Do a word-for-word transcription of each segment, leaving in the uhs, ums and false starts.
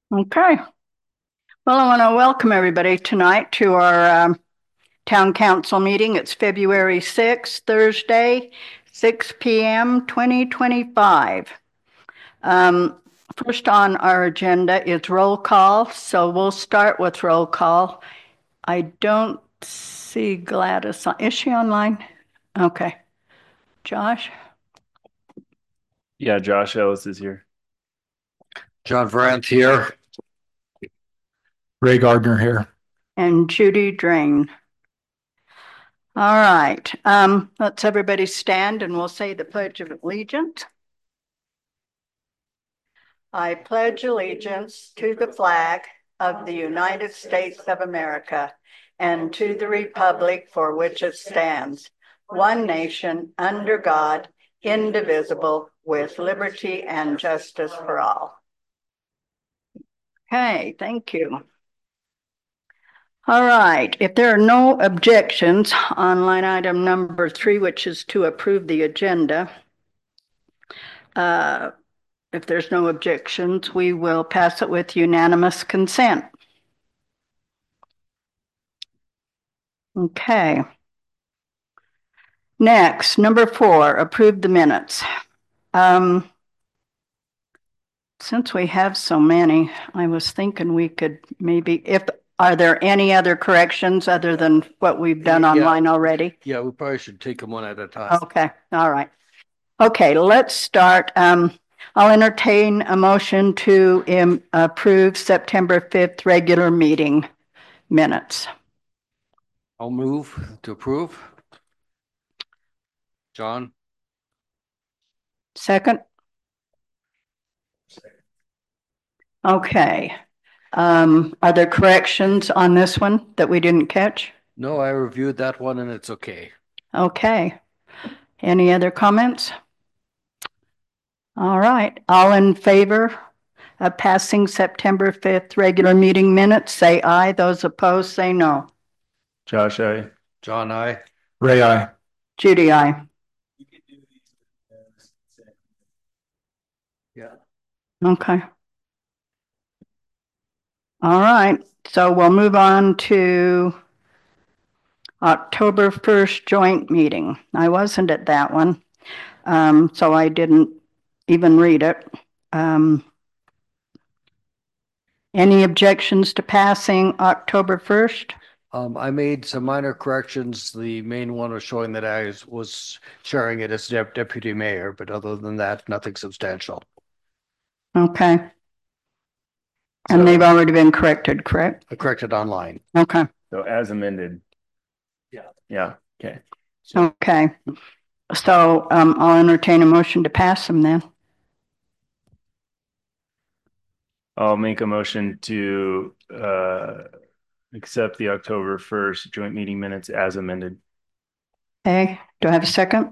Okay. Well, I want to welcome everybody tonight to our um, town council meeting. It's February sixth, Thursday, six p m, twenty twenty-five. Um, first on our agenda is roll call, so we'll start with roll call. I don't see Gladys. on- Is she online? Okay. Josh Yeah, Josh Ellis is here. John Brandt here. Ray Gardner here. and Judy Drain. All right. Um, let's everybody stand and we'll say the Pledge of Allegiance. I pledge allegiance to the flag of the United States of America and to the republic for which it stands, one nation under God, indivisible, with liberty and justice for all. Okay, thank you. All right, if there are no objections on line item number three, which is to approve the agenda, uh, if there's no objections, we will pass it with unanimous consent. Okay. Next, number four, approve the minutes. Um, since we have so many, I was thinking we could maybe, if, are there any other corrections other than what we've done Yeah. online already? Yeah, we probably should take them one at a time. Okay, all right. Okay, let's start. Um, I'll entertain a motion to um, approve September fifth regular meeting minutes. I'll move to approve. John? Second? Okay. Um, are there corrections on this one that we didn't catch? No, I reviewed that one and it's okay. Okay. Any other comments? All right. All in favor of passing September fifth regular meeting minutes, say aye. Those opposed, say no. Josh, I. John, I. Ray, I. Judy, aye. Yeah. Okay. All right. So we'll move on to October first joint meeting. I wasn't at that one, um, so I didn't even read it. Um, any objections to passing October first? Um, I made some minor corrections. The main one was showing that I was- was sharing it as dep- deputy mayor, but other than that, nothing substantial. Okay. So, And they've already been corrected, correct? I corrected online. Okay. so as amended. Yeah. Yeah. Okay. Okay. So um, I'll entertain a motion to pass them then. I'll make a motion to uh, accept the October first joint meeting minutes as amended. Okay. Do I have a second?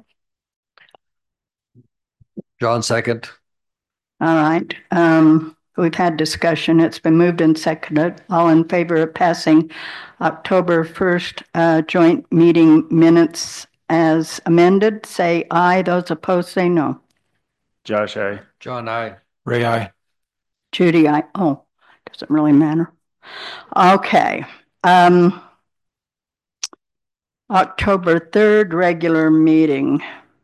John, second. All right. Um, we've had discussion. It's been moved and seconded. All in favor of passing October first uh, joint meeting minutes as amended, say aye. Those opposed, say no. Josh, I. John, I. Ray, I. Judy, aye. Oh, doesn't really matter. Okay. Um, October third regular meeting.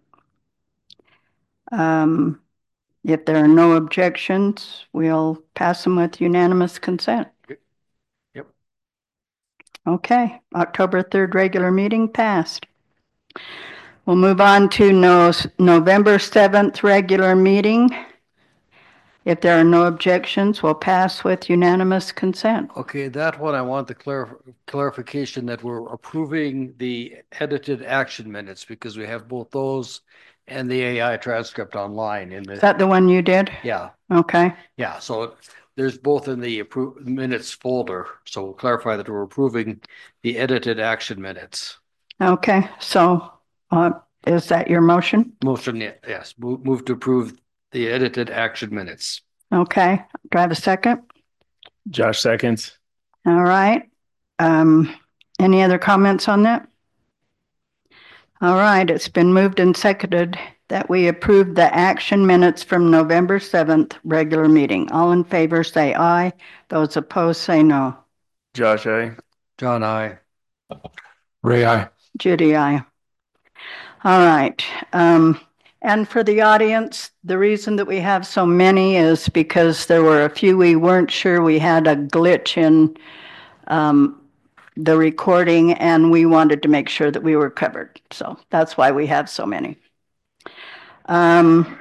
Um, if there are no objections, we'll pass them with unanimous consent. Yep. Okay, October third regular meeting passed. We'll move on to no, November seventh regular meeting. If there are no objections, we'll pass with unanimous consent. Okay, that one, I want the clar- clarification that we're approving the edited action minutes because we have both those and the A I transcript online in the. Is that the one you did? Yeah, Okay, yeah. So there's both in the approved minutes folder. So we'll clarify that we're approving the edited action minutes. okay. So uh, is that your motion? Motion, ye- yes. Move, move to approve the edited action minutes. Okay. Do I have a second? Josh seconds. All right. Um, any other comments on that? All right. It's been moved and seconded that we approve the action minutes from November seventh regular meeting. All in favor, say aye. Those opposed, say no. Josh, I. John, I. Ray, I. Judy, aye. All right. Um, and for the audience, the reason that we have so many is because there were a few we weren't sure. We had a glitch in um, the recording, and we wanted to make sure that we were covered. So that's why we have so many. Um,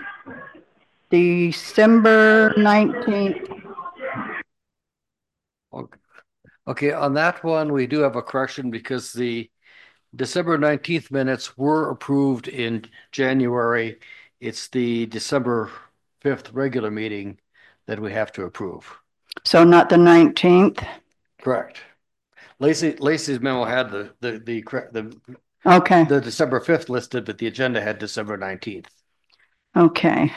December nineteenth. Okay. Okay, on that one, we do have a correction because the December nineteenth minutes were approved in January. It's the December fifth regular meeting that we have to approve. So not the nineteenth. Correct. Lacey, Lacey's memo had the, the, the, correct- the, Okay. the December fifth listed, but the agenda had December nineteenth. Okay.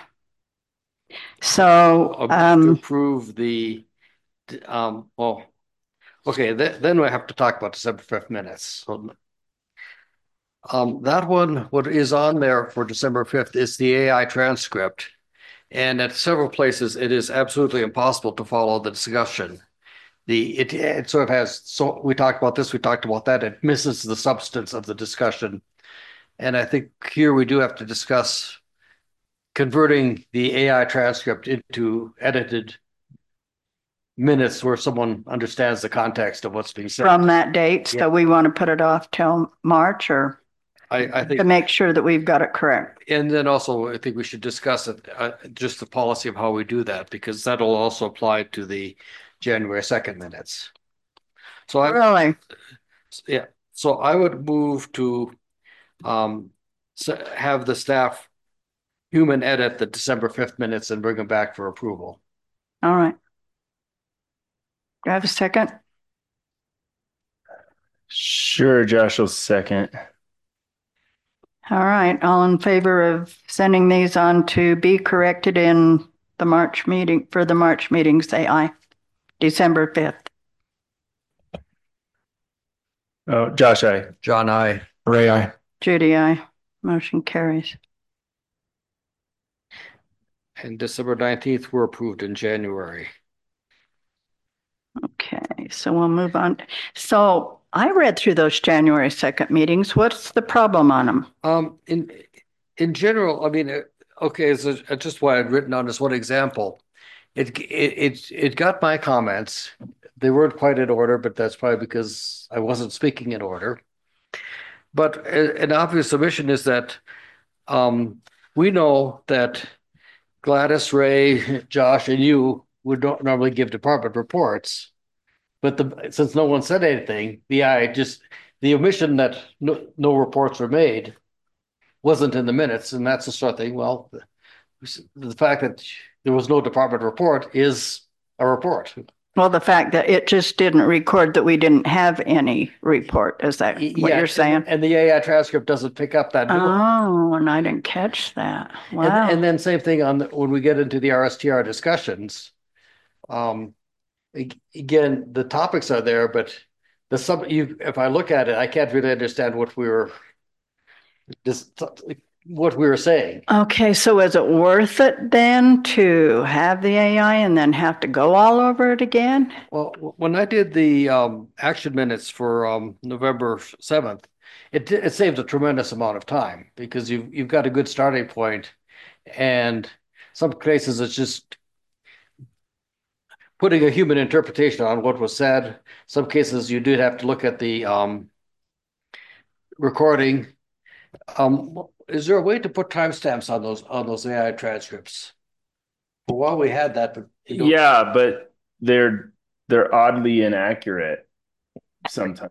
So, To um, approve the, um, well, okay, th- then we have to talk about December fifth minutes. So, um, that one, what is on there for December fifth is the A I transcript. And at several places, it is absolutely impossible to follow the discussion. The, it, it sort of has, so we talked about this, we talked about that, it misses the substance of the discussion. And I think here we do have to discuss converting the A I transcript into edited minutes where someone understands the context of what's being said. from that date, Yeah. so we want to put it off till March, or I, I think, to make sure that we've got it correct. and then also I think we should discuss it, uh, just the policy of how we do that, because that'll also apply to the January second minutes. So I, Really? yeah, so I would move to um s- have the staff human edit the December fifth minutes and bring them back for approval. All right. Do I have a second? Sure, Josh will second. All right. All in favor of sending these on to be corrected in the March meeting, for the March meeting, say aye. December fifth. Oh, Josh, I. John, I. Ray, I. Judy, aye. Motion carries. And December nineteenth were approved in January. Okay, so we'll move on. So I read through those January second meetings. What's the problem on them? Um, in in general, I mean, uh, okay, so uh, just what I'd written on as one example, it it it it got my comments. They weren't quite in order, but that's probably because I wasn't speaking in order. But a- an obvious omission is that um, we know that Gladys, Ray, Josh, and you would not normally give department reports. But the, since no one said anything, the I just, the omission that no, no reports were made wasn't in the minutes, and that's the sort of thing, well, the, the fact that there was no department report is a report. Well, the fact that it just didn't record that we didn't have any report, is that what Yeah, you're saying? And the A I transcript doesn't pick up that. Oh, and I didn't catch that. And, Wow. and then same thing on the, when we get into the R S T R discussions. Um, ag- again, the topics are there, but the sub you if I look at it, I can't really understand what we were just what we were saying. Okay, so is it worth it then to have the A I and then have to go all over it again? Well, w- when I did the um, action minutes for um, November seventh, it it saves a tremendous amount of time because you've you've got a good starting point, and some cases it's just putting a human interpretation on what was said. Some cases you did have to look at the um, recording. Um, is there a way to put timestamps on those on those A I transcripts? For a while we had that, but you know, Yeah, but they're they're oddly inaccurate sometimes.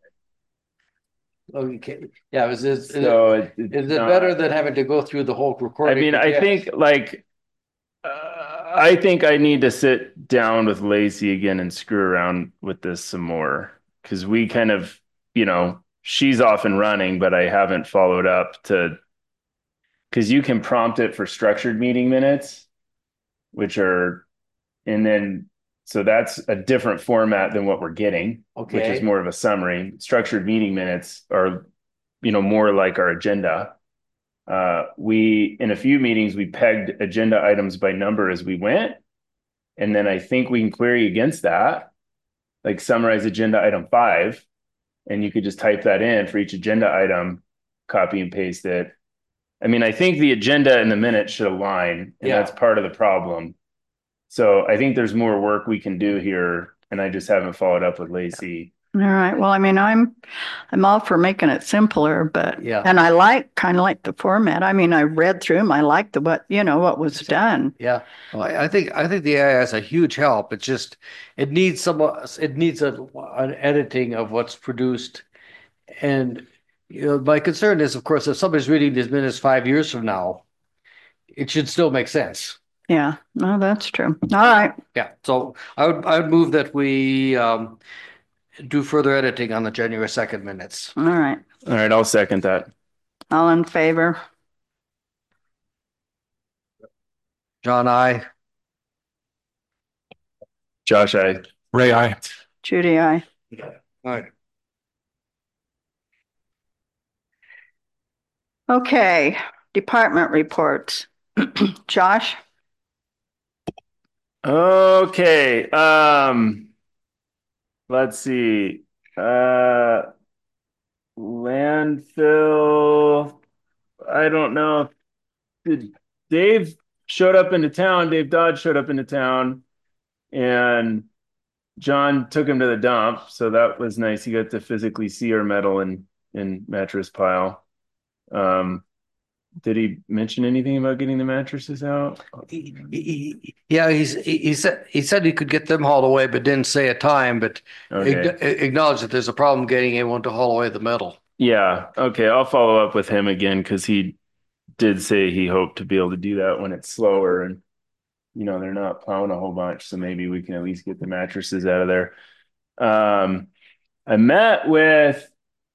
okay, yeah, is is, is it, So it, it's is it not- better than having to go through the whole I recording? mean, I again? think like uh, I think I need to sit down with Lacey again and screw around with this some more because we kind of, you know, she's off and running, but I haven't followed up to because you can prompt it for structured meeting minutes, which are, and then so that's a different format than what we're getting, which Okay. is more of a summary. Structured meeting minutes are, you know, more like our agenda. Uh, we, in a few meetings, we pegged agenda items by number as we went. And then I think we can query against that, like summarize agenda item five, and you could just type that in for each agenda item, copy and paste it. I mean, I think the agenda and the minutes should align, and Yeah. that's part of the problem. So I think there's more work we can do here, and I just haven't followed up with Lacey. All right. Well, I mean, I'm, I'm all for making it simpler, but, Yeah. and I like, kind of like the format. I mean, I read through them. I like the, what, you know, what was done. Yeah, well, I I think I think the A I is a huge help. It's just it needs some it needs a an editing of what's produced. And you know, my concern is, of course, if somebody's reading these minutes five years from now, it should still make sense. Yeah. No, that's true. All right. Yeah, so I would I would move that we um, do further editing on the January second minutes. All right. All right, I'll second that. All in favor? John, I. Josh, I. Ray, I. Judy, aye. All right. Okay. Department reports. Josh? Okay. Um, let's see. Uh, landfill. I don't know. Did Dave showed up into town? Dave Dodge showed up into town, and John took him to the dump. So that was nice. He got to physically see our metal in in mattress pile. Um, did he mention anything about getting the mattresses out? He- he- Yeah, he's he he said he said he could get them hauled away, but didn't say a time. But Okay. ag- acknowledge that there's a problem getting anyone to haul away the metal. Yeah. Okay. I'll follow up with him again because he did say he hoped to be able to do that when it's slower and, you know, they're not plowing a whole bunch. So maybe we can at least get the mattresses out of there. Um, I met with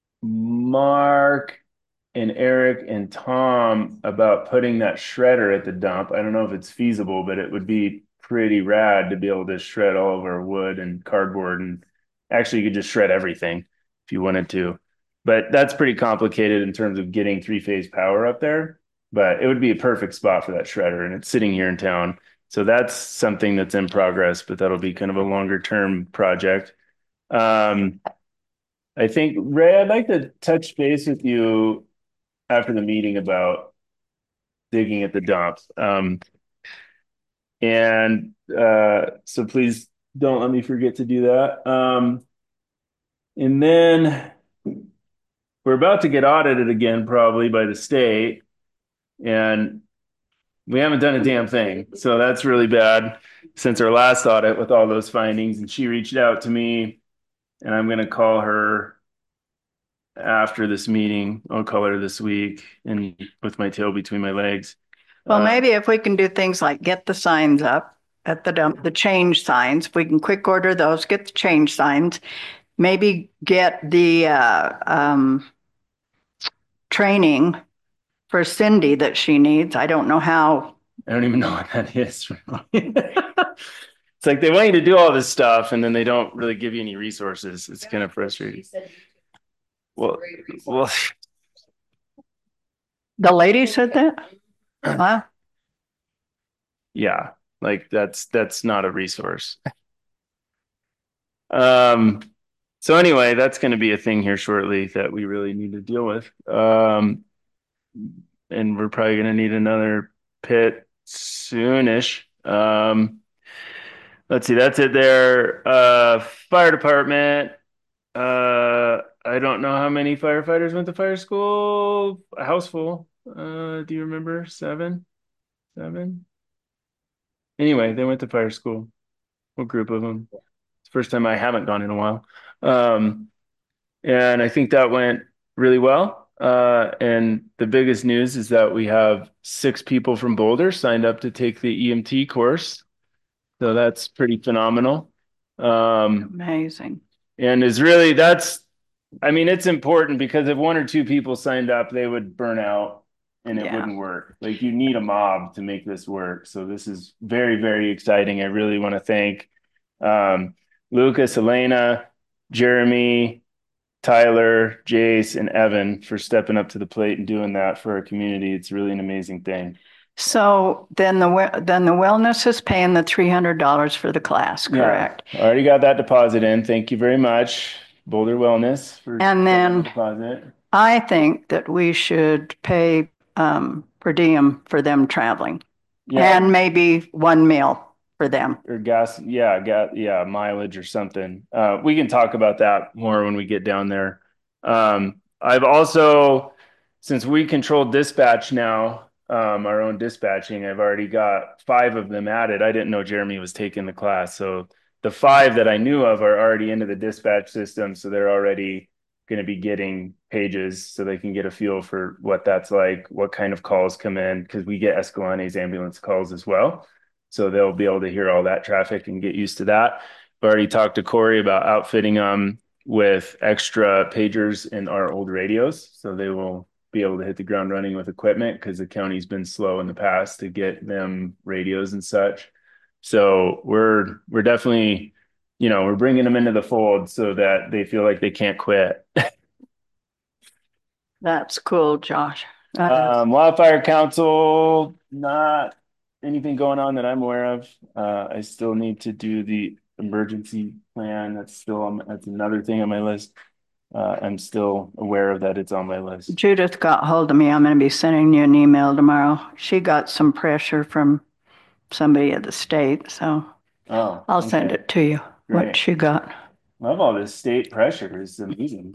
Mark and Eric and Tom about putting that shredder at the dump. I don't know if it's feasible, but it would be pretty rad to be able to shred all of our wood and cardboard. And actually, you could just shred everything if you wanted to. But that's pretty complicated in terms of getting three phase power up there. But it would be a perfect spot for that shredder, and it's sitting here in town. So that's something that's in progress, but that'll be kind of a longer term project. Um, I think, Ray, I'd like to touch base with you after the meeting about digging at the dump. Um, and uh, so please don't let me forget to do that. Um, and then we're about to get audited again, probably by the state. And we haven't done a damn thing. So that's really bad since our last audit with all those findings. And she reached out to me, and I'm going to call her after this meeting. I'll call her this week and with my tail between my legs. Well, Uh, maybe if we can do things like get the signs up at the dump, the change signs, if we can quick order those, get the change signs, maybe get the uh, um, training for Cindy that she needs. I don't know how. I don't even know what that is. It's like they want you to do all this stuff and then they don't really give you any resources. It's kind of frustrating. Well, well, The lady said that? Wow. yeah, like that's that's not a resource. Um, so anyway, that's going to be a thing here shortly that we really need to deal with. Um, and we're probably going to need another pit soonish. Um, let's see, that's it there. Uh, fire department. Uh, I don't know how many firefighters went to fire school. A house full. Uh, do you remember? Seven? Seven? Anyway, they went to fire school. What group of them? It's the first time I haven't gone in a while. Um, and I think that went really well. Uh, and the biggest news is that we have six people from Boulder signed up to take the E M T course. So that's pretty phenomenal. Um, Amazing. and is really, that's, I mean, it's important because if one or two people signed up, they would burn out and it Yeah. wouldn't work. Like you need a mob to make this work. So this is very, very exciting. I really want to thank um, Lucas, Elena, Jeremy, Tyler, Jace, and Evan for stepping up to the plate and doing that for our community. It's really an amazing thing. So then the we- then the wellness is paying the three hundred dollars for the class, correct? Yeah, already got that deposit in. Thank you very much, Boulder Wellness, for And then deposit. I think that we should pay um, per diem for them traveling, Yeah, and maybe one meal for them. or gas. Yeah, gas. Yeah, mileage or something. Uh, we can talk about that more when we get down there. Um, I've also, since we control dispatch now, um, our own dispatching, I've already got five of them added. I didn't know Jeremy was taking the class, so the five that I knew of are already into the dispatch system, so they're already going to be getting pages so they can get a feel for what that's like, what kind of calls come in, because we get Escalante's ambulance calls as well. So they'll be able to hear all that traffic and get used to that. I've already talked to Corey about outfitting them with extra pagers in our old radios. So they will be able to hit the ground running with equipment because the county's been slow in the past to get them radios and such. So we're we're definitely, you know, we're bringing them into the fold so that they feel like they can't quit. That's cool, Josh. That is- Um, Wildfire Council, not anything going on that I'm aware of. Uh, I still need to do the emergency plan. That's still on, that's another thing on my list. Uh, I'm still aware of that. It's on my list. Judith got hold of me. I'm going to be sending you an email tomorrow. She got some pressure from somebody at the state, so Oh, I'll send okay. it to you, what Great. she got. Love all this state pressure. It's amazing.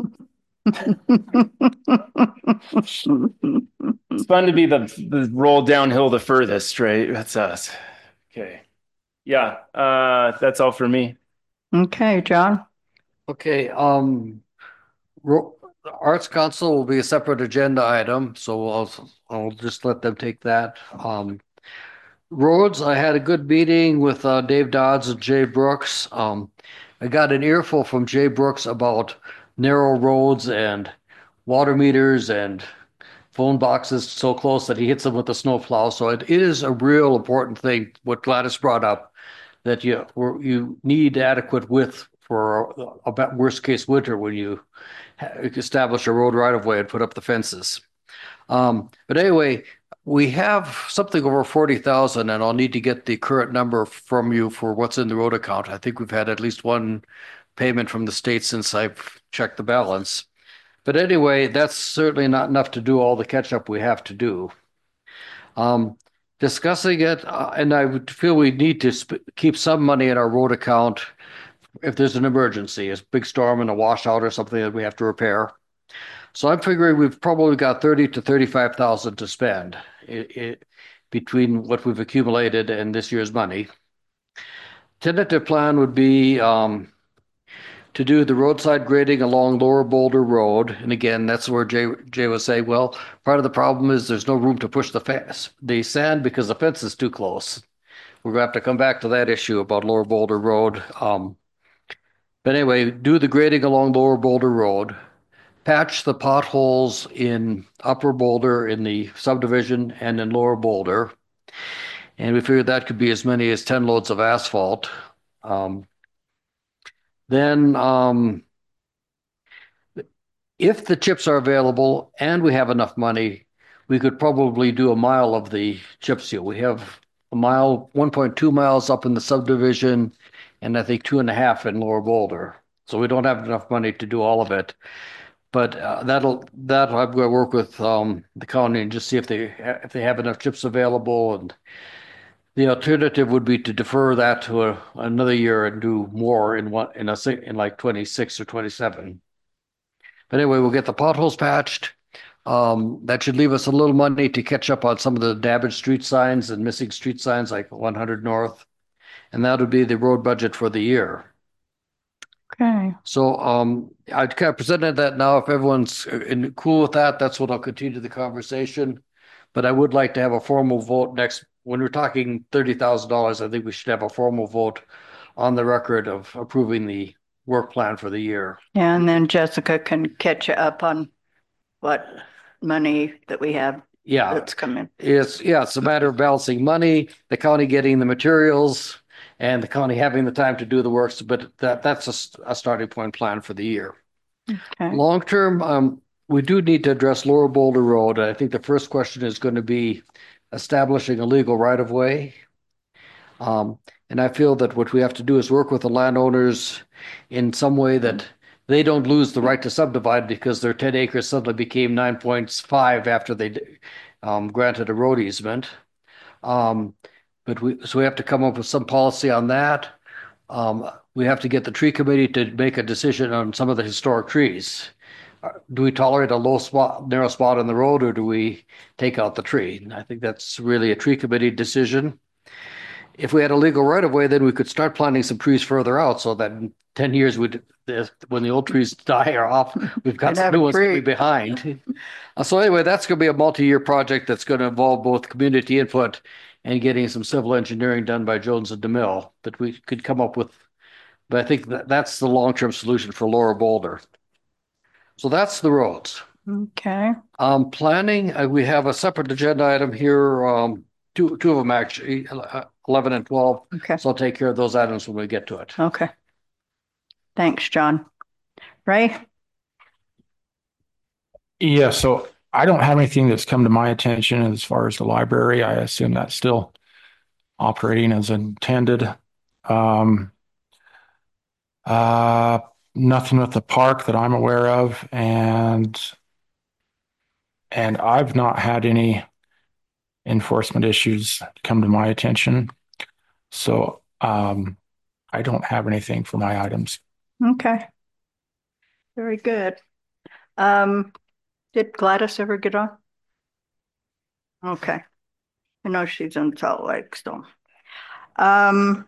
It's fun to be the the roll downhill the furthest, right? That's us. Okay. Yeah, uh, that's all for me. Okay, John. Okay, um, ro- the Arts Council will be a separate agenda item, so I'll, I'll just let them take that. Um, roads, I had a good meeting with uh, Dave Dodds and Jay Brooks. Um, I got an earful from Jay Brooks about narrow roads and water meters and phone boxes so close that he hits them with a snowplow. So it is a real important thing, what Gladys brought up, that you you need adequate width for a, a worst case winter when you establish a road right of way and put up the fences. Um, but anyway, we have something over forty thousand, and I'll need to get the current number from you for what's in the road account. I think we've had at least one payment from the state since I've checked the balance. But anyway, that's certainly not enough to do all the catch up we have to do. Um, discussing it, uh, and I would feel we need to sp- keep some money in our road account if there's an emergency, a big storm and a washout or something that we have to repair. So I'm figuring we've probably got thirty to thirty-five thousand to spend it, it, between what we've accumulated and this year's money. Tentative plan would be um, to do the roadside grading along Lower Boulder Road. And again, that's where Jay, Jay was saying, well, part of the problem is there's no room to push the fence, the sand because the fence is too close. We're going to have to come back to that issue about Lower Boulder Road. Um, but anyway, do the grading along Lower Boulder Road, patch the potholes in Upper Boulder in the subdivision and in Lower Boulder. And we figured that could be as many as ten loads of asphalt. Um, then um, if the chips are available and we have enough money, we could probably do a mile of the chip seal. We have a mile, one point two miles up in the subdivision, and I think two and a half in Lower Boulder. So we don't have enough money to do all of it. But uh, that'll that I'm going to work with um, the county and just see if they if they have enough chips available. And the alternative would be to defer that to a, another year and do more in one in a in like twenty-six or twenty-seven. But anyway, we'll get the potholes patched. Um, that should leave us a little money to catch up on some of the damaged street signs and missing street signs like one hundred North. And that would be the road budget for the year. Okay. So um, I kind of presented that now. If everyone's in, cool with that, that's what I'll continue the conversation. But I would like to have a formal vote next. When we're talking thirty thousand dollars, I think we should have a formal vote on the record of approving the work plan for the year. Yeah, and then Jessica can catch you up on what money that we have Yeah, that's coming. it's yeah, it's a matter of balancing money, the county getting the materials, and the county having the time to do the works. But that that's a, a starting point plan for the year. Okay. Long-term, um, we do need to address Lower Boulder Road. I think the first question is going to be establishing a legal right-of-way. Um, and I feel that what we have to do is work with the landowners in some way that they don't lose the right to subdivide because their ten acres suddenly became nine point five after they um, granted a road easement. Um, but we, so we have to come up with some policy on that. Um, we have to get the tree committee to make a decision on some of the historic trees. Uh, Do we tolerate a low spot, narrow spot on the road, or do we take out the tree? And I think that's really a tree committee decision. If we had a legal right of way, then we could start planting some trees further out so that in ten years, we'd, when the old trees die or off, we've got We'd some have new ones three. coming behind. Uh, So anyway, that's going to be a multi-year project that's going to involve both community input and getting some civil engineering done by Jones and DeMille that we could come up with. But I think that that's the long-term solution for Lower Boulder. So that's the roads. Okay. Um, planning, uh, we have a separate agenda item here, um, two, two of them actually, uh, eleven and twelve. Okay. So I'll take care of those items when we get to it. Okay. Thanks, John. Ray? Yeah, so I don't have anything that's come to my attention as far as the library. I assume that's still operating as intended. Um, uh, nothing with the park that I'm aware of, and and I've not had any enforcement issues come to my attention. So um, I don't have anything for my items. Okay. Very good. Um, did Gladys ever get on? Okay. I know she's in Salt Lake still. Um,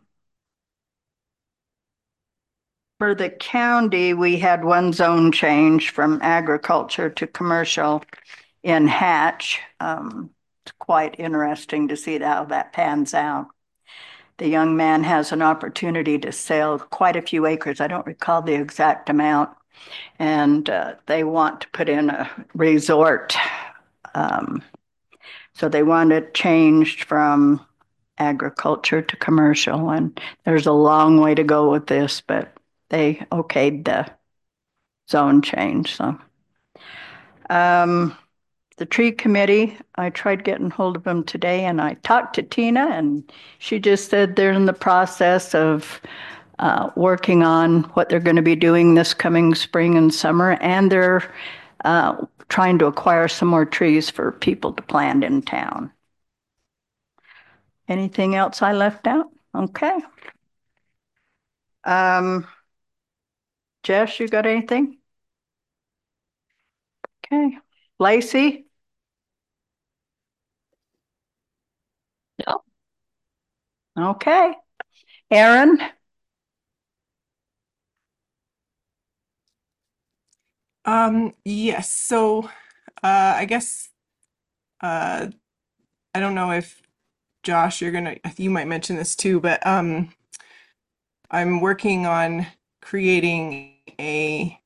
for the county, we had one zone change from agriculture to commercial in Hatch. Um, it's quite interesting to see how that pans out. The young man has an opportunity to sell quite a few acres. I don't recall the exact amount. And uh, they want to put in a resort. Um, so they want it changed from agriculture to commercial. And there's a long way to go with this, but they okayed the zone change. So um, the tree committee, I tried getting hold of them today and I talked to Tina and she just said they're in the process of uh, working on what they're going to be doing this coming spring and summer, and they're uh, trying to acquire some more trees for people to plant in town. Anything else I left out? Okay. Um, Jess, you got anything? Okay. Lacey? No. Okay. Aaron? Um, yes. So, uh, I guess, uh, I don't know if Josh, you're gonna, you might mention this too, but, um, I'm working on creating a,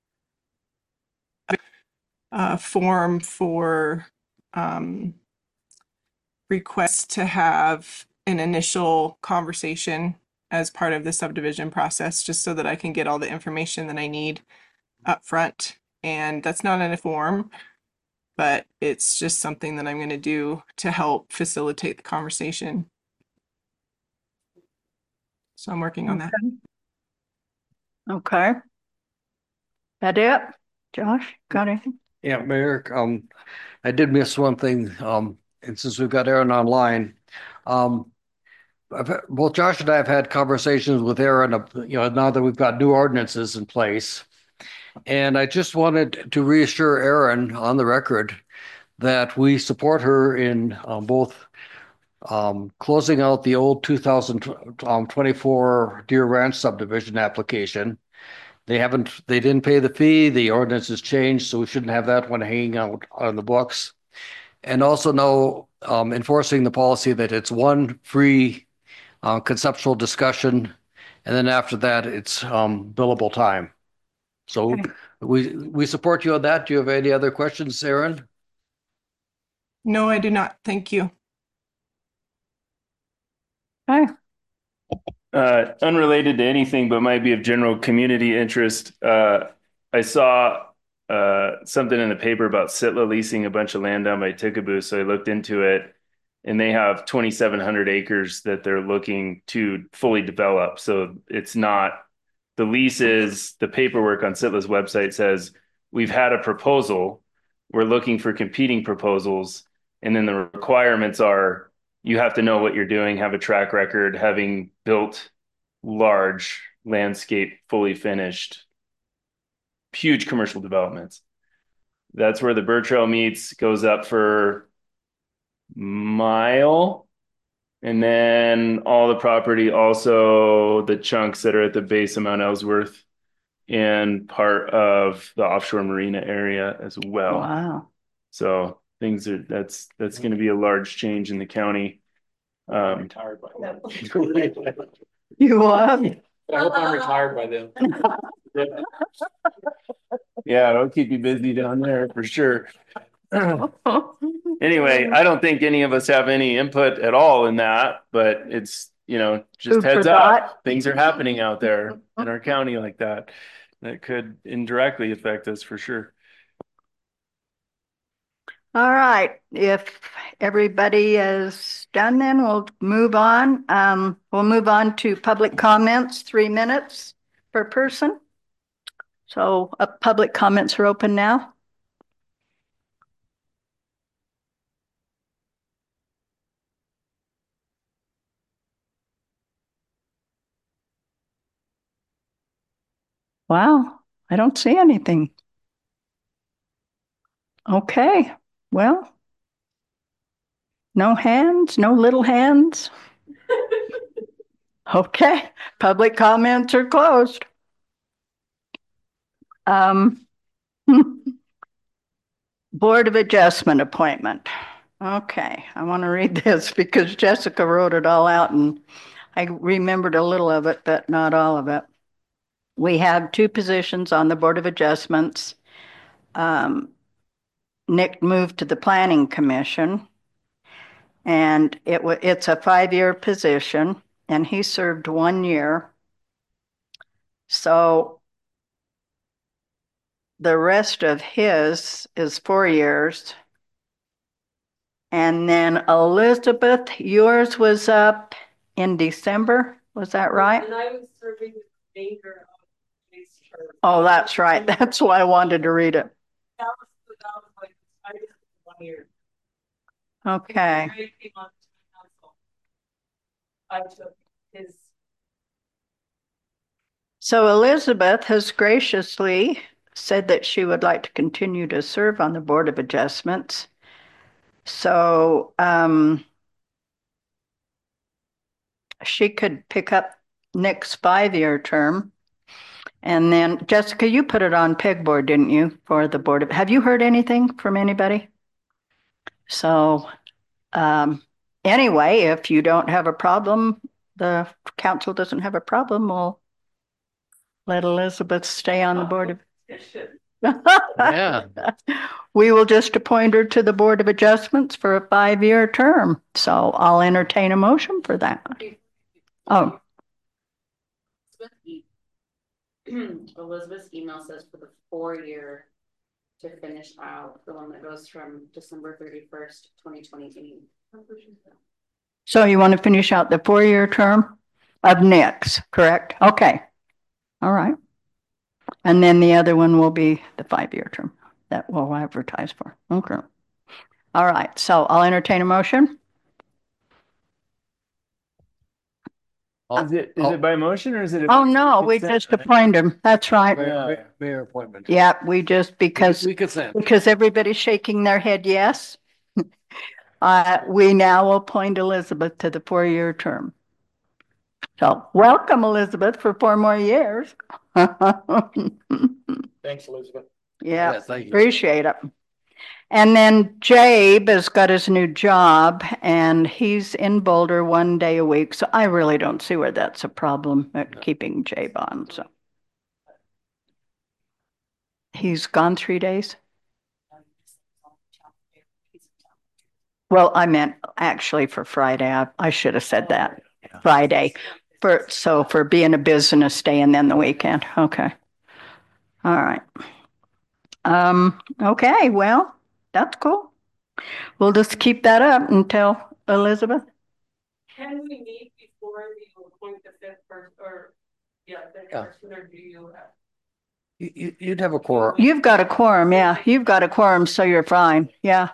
uh form for, um, requests to have an initial conversation as part of the subdivision process, just so that I can get all the information that I need up front. And that's not in a form, but it's just something that I'm going to do to help facilitate the conversation. So I'm working on that. Okay. That it? Josh, got anything? Yeah, Mayor, um, I did miss one thing, um, and since we've got Aaron online, um, I've, had- both Josh and I have had conversations with Aaron, uh, you know, now that we've got new ordinances in place. And I just wanted to reassure Aaron on the record that we support her in um, both um, closing out the old two thousand twenty-four Deer Ranch subdivision application. They haven't, they didn't pay the fee. The ordinance has changed, so we shouldn't have that one hanging out on the books. And also now um, enforcing the policy that it's one free uh, conceptual discussion, and then after that, it's um, billable time. So Okay. we we support you on that. Do you have any other questions, Aaron? No, I do not. Thank you. Okay. Uh, unrelated to anything, but might be of general community interest. Uh, I saw uh, something in the paper about Sitla leasing a bunch of land down by Tickaboo, so I looked into it, and they have twenty-seven hundred acres that they're looking to fully develop. So it's not the lease is the paperwork on Sitla's website says we've had a proposal, we're looking for competing proposals, and then the requirements are you have to know what you're doing, have a track record, having built large landscape, fully finished huge commercial developments. That's where the Bird Trail meets, goes up for mile. And then all the property, also the chunks that are at the base of Mount Ellsworth and part of the offshore marina area as well. Wow. So things are, that's, that's going to be a large change in the county. Um, Retired by then. You are? I hope I'm retired by then. yeah, it'll keep you busy down there for sure. Anyway, I don't think any of us have any input at all in that, but it's, you know, just Food for heads up. thought. Things are happening out there in our county like that. That could indirectly affect us for sure. All right. If everybody is done, then we'll move on. Um, we'll move on to public comments, three minutes per person. So uh, public comments are open now. Wow, I don't see anything. Okay, well, no hands, no little hands. Okay, public comments are closed. Um, Board of Adjustment appointment. Okay, I want to read this because Jessica wrote it all out and I remembered a little of it, but not all of it. We have two positions on the Board of Adjustments. Um, Nick moved to the Planning Commission, and it w- it's a five-year position, and he served one year. So the rest of his is four years. And then Elizabeth, yours was up in December, was that right? And I was serving the remainder of his term. Oh, that's right. That's why I wanted to read it. That was, that was like, I just one year. Okay. When Ray came on to the council, I took his. So Elizabeth has graciously said that she would like to continue to serve on the Board of Adjustments. So um, she could pick up Nick's five-year term. And then, Jessica, you put it on pegboard, didn't you, for the Board of, have you heard anything from anybody? So um, anyway, if you don't have a problem, the council doesn't have a problem, we'll let Elizabeth stay on the Board of. Yeah. We will just appoint her to the Board of Adjustments for a five-year term. So I'll entertain a motion for that. Oh, Elizabeth's email says for the four-year to finish out, the one that goes from December thirty-first, twenty twenty-eight. so you want to finish out the four-year term of Nick's, correct? Okay. All right. And then the other one will be the five-year term that we'll advertise for. Okay. All right. So I'll entertain a motion. Is it, is it by motion or is it? Oh, no, we just appointed him. That's right. Mayor, mayor appointment. Yeah, we just, because, We consent. because everybody's shaking their head yes. Uh, we now appoint Elizabeth to the four-year term. So welcome, Elizabeth, for four more years. Thanks, Elizabeth. Yeah, Yeah, thank you. appreciate it. And then Jabe has got his new job and he's in Boulder one day a week. So I really don't see where that's a problem at keeping Jabe on. So he's gone three days. Well, I meant actually for Friday. I, I should have said that. Friday. For so for being a business day and then the weekend. Okay. All right. Um, okay, well, that's cool. We'll just keep that up until Elizabeth. Can we meet before you appoint the fifth person or, yeah, the Yeah. person, or do you have? You, you- you'd have a quorum. You've got a quorum, yeah. You've got a quorum, so you're fine. Yeah.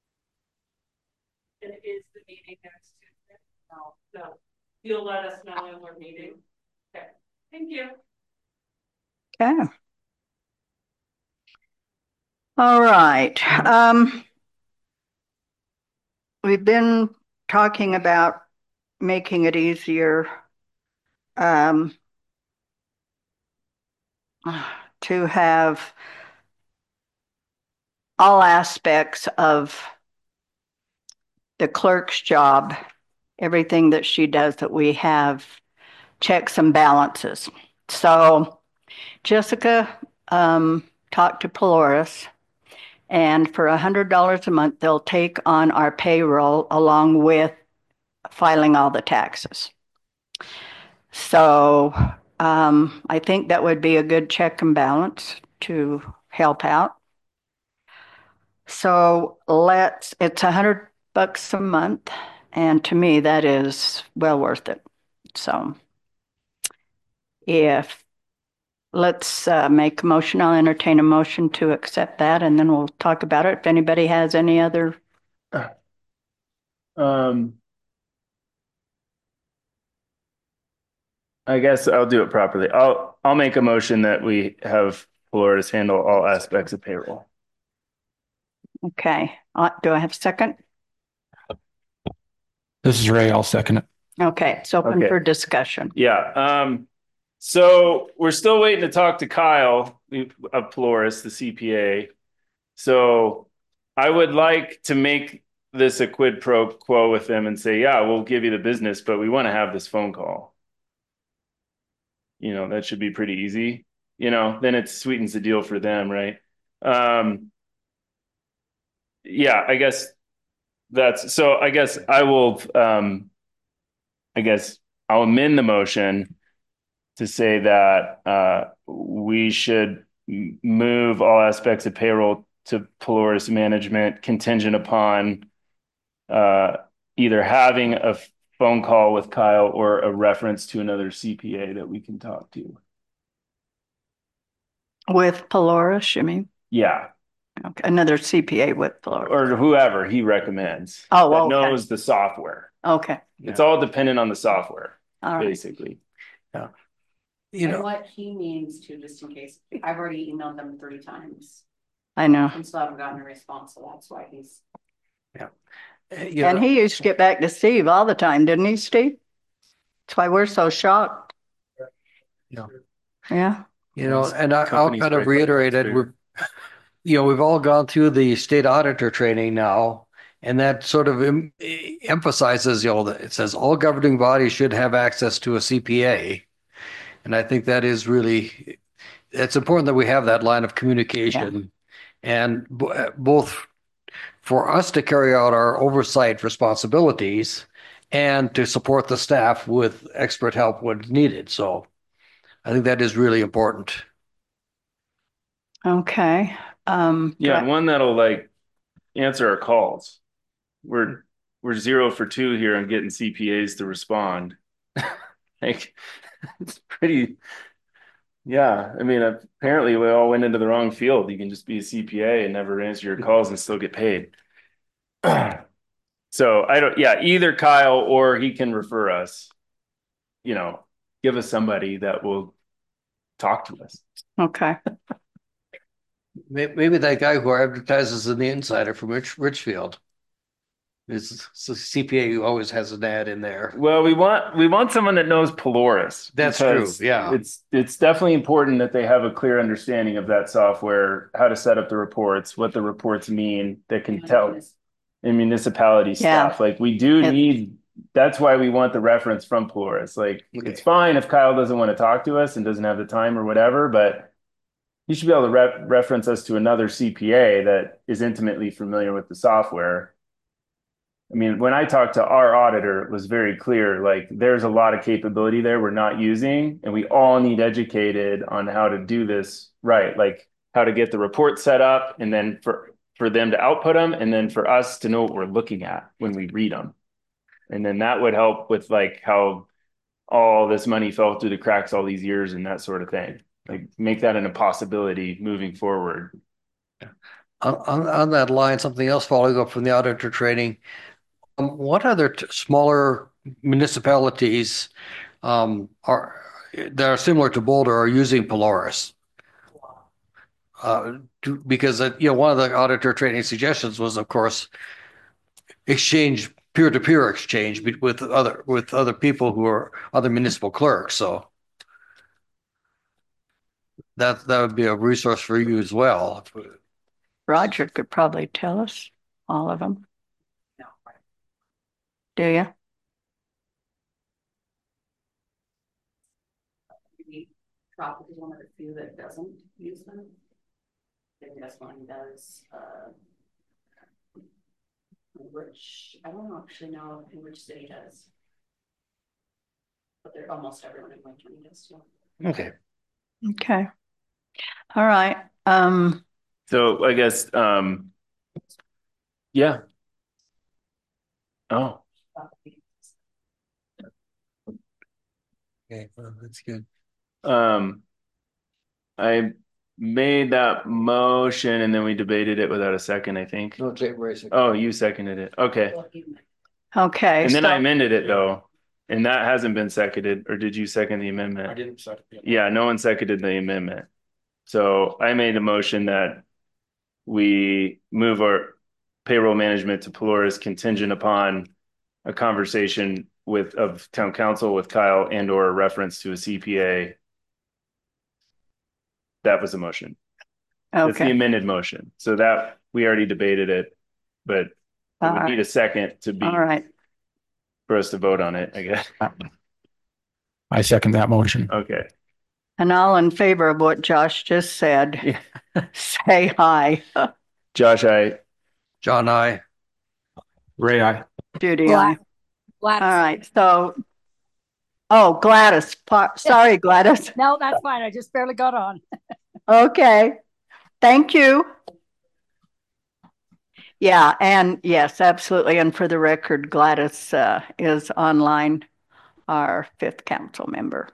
And is the meeting next Tuesday? No, no. You'll let us know when we're meeting. Okay, thank you. Okay. All right. Um, we've been talking about making it easier um, to have all aspects of the clerk's job, everything that she does, that we have checks and balances. So Jessica um, talked to Polaris, and for one hundred dollars a month, they'll take on our payroll along with filing all the taxes. So um, I think that would be a good check and balance to help out. So let's, it's a hundred bucks a month, and to me, that is well worth it. So if, let's uh, make a motion, I'll entertain a motion to accept that, and then we'll talk about it. If anybody has any other, Um, I guess I'll do it properly. I'll I'll make a motion that we have Polaris handle all aspects of payroll. okay, uh, do I have a second? This is Ray. I'll second it. Okay, it's open Okay. for discussion. Yeah. Um, so we're still waiting to talk to Kyle of Polaris, the C P A. So I would like to make this a quid pro quo with them and say, yeah, we'll give you the business, but we want to have this phone call. You know, that should be pretty easy. You know, then it sweetens the deal for them, right? Um, yeah, I guess that's so. I guess I will. Um, I guess I'll amend the motion to say that uh, we should m- move all aspects of payroll to Polaris management contingent upon uh, either having a phone call with Kyle or a reference to another C P A that we can talk to. With Polaris, you mean? Yeah, Okay, another C P A with Polaris. or whoever he recommends Oh, that okay. knows the software. Okay, It's all dependent on the software, all right. basically. You And know, what he means to, just in case, I've already emailed them three times I know. and still haven't gotten a response, so that's why he's. you And know, he used to get back to Steve all the time, didn't he, Steve? That's why we're so shocked. Yeah. Yeah. you know, These and I, I'll companies kind of break like reiterate that's it. bigger. We're, you know, we've all gone through the state auditor training now, and that sort of em- emphasizes, you know, that it says all governing bodies should have access to a C P A. And I think that is really, it's important that we have that line of communication. And b- both for us to carry out our oversight responsibilities and to support the staff with expert help when needed. So I think that is really important. Okay. Um, do Yeah, I- and one that'll like answer our calls. We're we're zero for two here on getting C P As to respond. Like it's pretty. Yeah, I mean, apparently we all went into the wrong field. You can just be a C P A and never answer your calls and still get paid. So I don't. Yeah, either Kyle or he can refer us. You know, give us somebody that will talk to us. Okay. May- Maybe that guy who advertises in the Insider from Rich, Richfield is a C P A who always has an ad in there. Well, we want we want someone that knows Polaris. That's because true, yeah. It's it's definitely important that they have a clear understanding of that software, how to set up the reports, what the reports mean, that can tell in municipality Yeah. stuff. Like we do It- need, that's why we want the reference from Polaris. Like Okay. it's fine if Kyle doesn't want to talk to us and doesn't have the time or whatever, but he should be able to re- reference us to another C P A that is intimately familiar with the software. I mean, when I talked to our auditor, it was very clear, like there's a lot of capability there we're not using, and we all need educated on how to do this right, like how to get the report set up, and then for for them to output them, and then for us to know what we're looking at when we read them. And then that would help with like how all this money fell through the cracks all these years and that sort of thing. Like make that an impossibility moving forward. On, on, on that line, something else following up from the auditor training. Um, what other t- smaller municipalities um, are that are similar to Boulder are using Polaris? Uh, to, because uh, you know, one of the auditor training suggestions was, of course, exchange peer-to-peer exchange with other with other people who are other municipal clerks. So that that would be a resource for you as well. Roger could probably tell us all of them. Do you? Tropic is one of the few that doesn't use them. I think this one does, uh, which I don't actually know in which city does. But they're almost everyone in Wayne County does too. Okay. Okay. All right. Um, So I guess, um, yeah. Oh, Okay, well, that's good. um, I made that motion and then we debated it without a second, I think. No, Jay Racer. Oh, you seconded it. Okay. okay. And then so, I amended it though. And that hasn't been seconded, or did you second the amendment? I didn't second it. Yeah, no one seconded the amendment. So I made a motion that we move our payroll management to Polaris contingent upon a conversation with of town council with Kyle and or a reference to a C P A. That was the motion. That's the okay. amended motion. So that we already debated it, but it All would right. need a second to be All right. for us to vote on it, I guess. I second that motion. Okay. And all in favor of what Josh just said, Yeah. say aye. Josh, I John, I. Ray, I. Judy, Gla- aye. Gladys. All right. So, oh, Gladys. Pa- Sorry, Gladys. No, that's fine. I just barely got on. Okay. Thank you. Yeah, and yes, absolutely. And for the record, Gladys uh, is online, our fifth council member.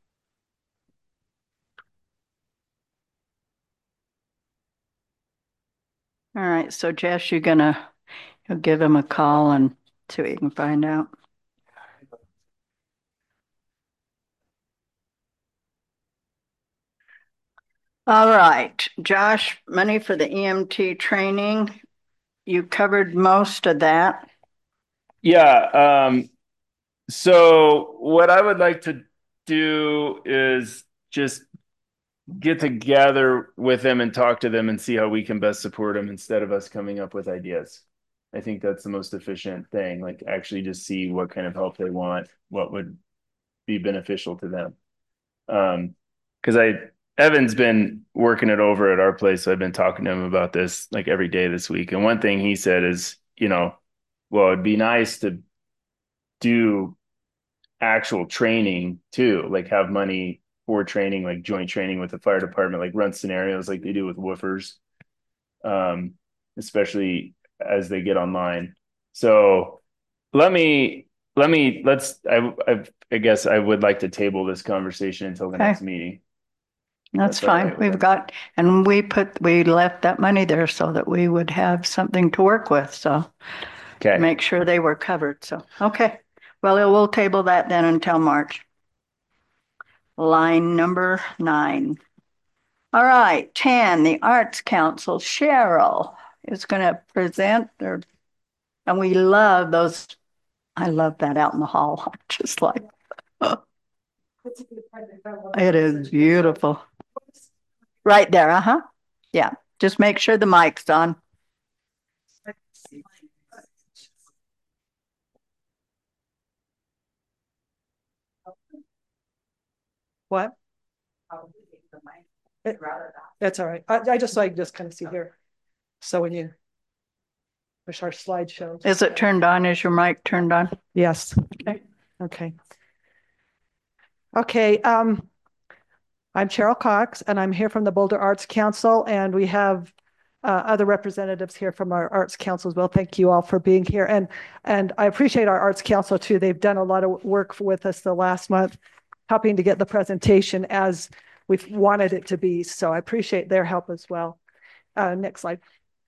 All right, so Jess, you're gonna you'll give him a call and see what you can find out. All right, Josh, money for the E M T training. You covered most of that. Yeah. Um, so what I would like to do is just get together with them and talk to them and see how we can best support them instead of us coming up with ideas. I think that's the most efficient thing. Like actually just see what kind of help they want, what would be beneficial to them. Um, because I Evan's been working it over at our place. So I've been talking to him about this like every day this week. And one thing he said is, you know, well, it'd be nice to do actual training too, like have money for training, like joint training with the fire department, like run scenarios like they do with woofers, um, especially as they get online. So let me, let me, let's, I, I, I guess I would like to table this conversation until the Okay. next meeting. That's That's all right fine. with We've them. got, and we put, we left that money there so that we would have something to work with. So Okay. make sure they were covered. So, okay. Well, we'll table that then until March. Line number nine. All right, ten, the Arts Council. Cheryl is going to present their, and we love those. I love that out in the hall. I'm just like, oh, it is beautiful. Right there, uh-huh. Yeah, just make sure the mic's on. What? It- That's all right. I, I just like just kind of see here. So when you, Wish our slideshow. Is it turned on? Is your mic turned on? Yes. Okay. Okay. Okay. Um, I'm Cheryl Cox, and I'm here from the Boulder Arts Council, and we have uh, other representatives here from our Arts Council as well. Thank you all for being here, and and I appreciate our Arts Council too. They've done a lot of work with us the last month, helping to get the presentation as we've wanted it to be. So I appreciate their help as well. Uh, next slide.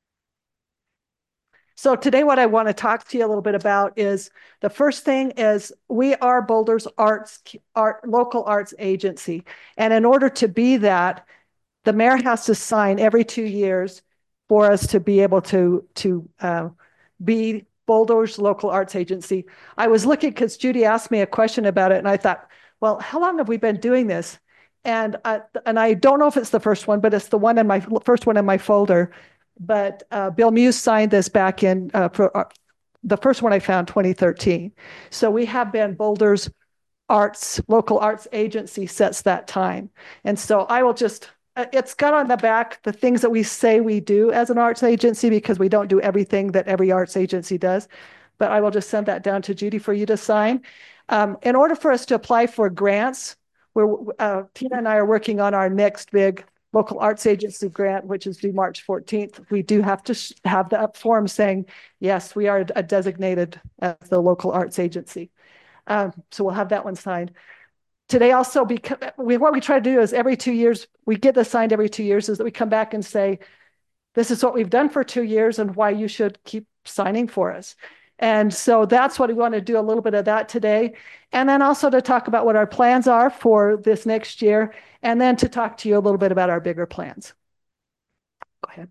So today what I want to talk to you a little bit about is the first thing is we are Boulder's arts, art, local arts agency. And in order to be that, the mayor has to sign every two years for us to be able to, to uh, be Boulder's local arts agency. I was looking because Judy asked me a question about it and I thought, well, how long have we been doing this? And I, and I don't know if it's the first one, but it's the one in my first one in my folder. But uh, Bill Muse signed this back in, uh, for, uh, the first one I found, twenty thirteen. So we have been Boulder's arts, local arts agency since that time. And so I will just, uh, it's got on the back the things that we say we do as an arts agency, because we don't do everything that every arts agency does. But I will just send that down to Judy for you to sign. Um, in order for us to apply for grants, we're, uh, Tina and I are working on our next big local arts agency grant, which is due March fourteenth. We do have to have the up form saying, yes, we are a designated as the local arts agency. Um, so we'll have that one signed. Today also, because we, what we try to do is every two years, we get this signed every two years, is that we come back and say, this is what we've done for two years and why you should keep signing for us. And so that's what we want to do, a little bit of that today. And then also to talk about what our plans are for this next year, and then to talk to you a little bit about our bigger plans. Go ahead.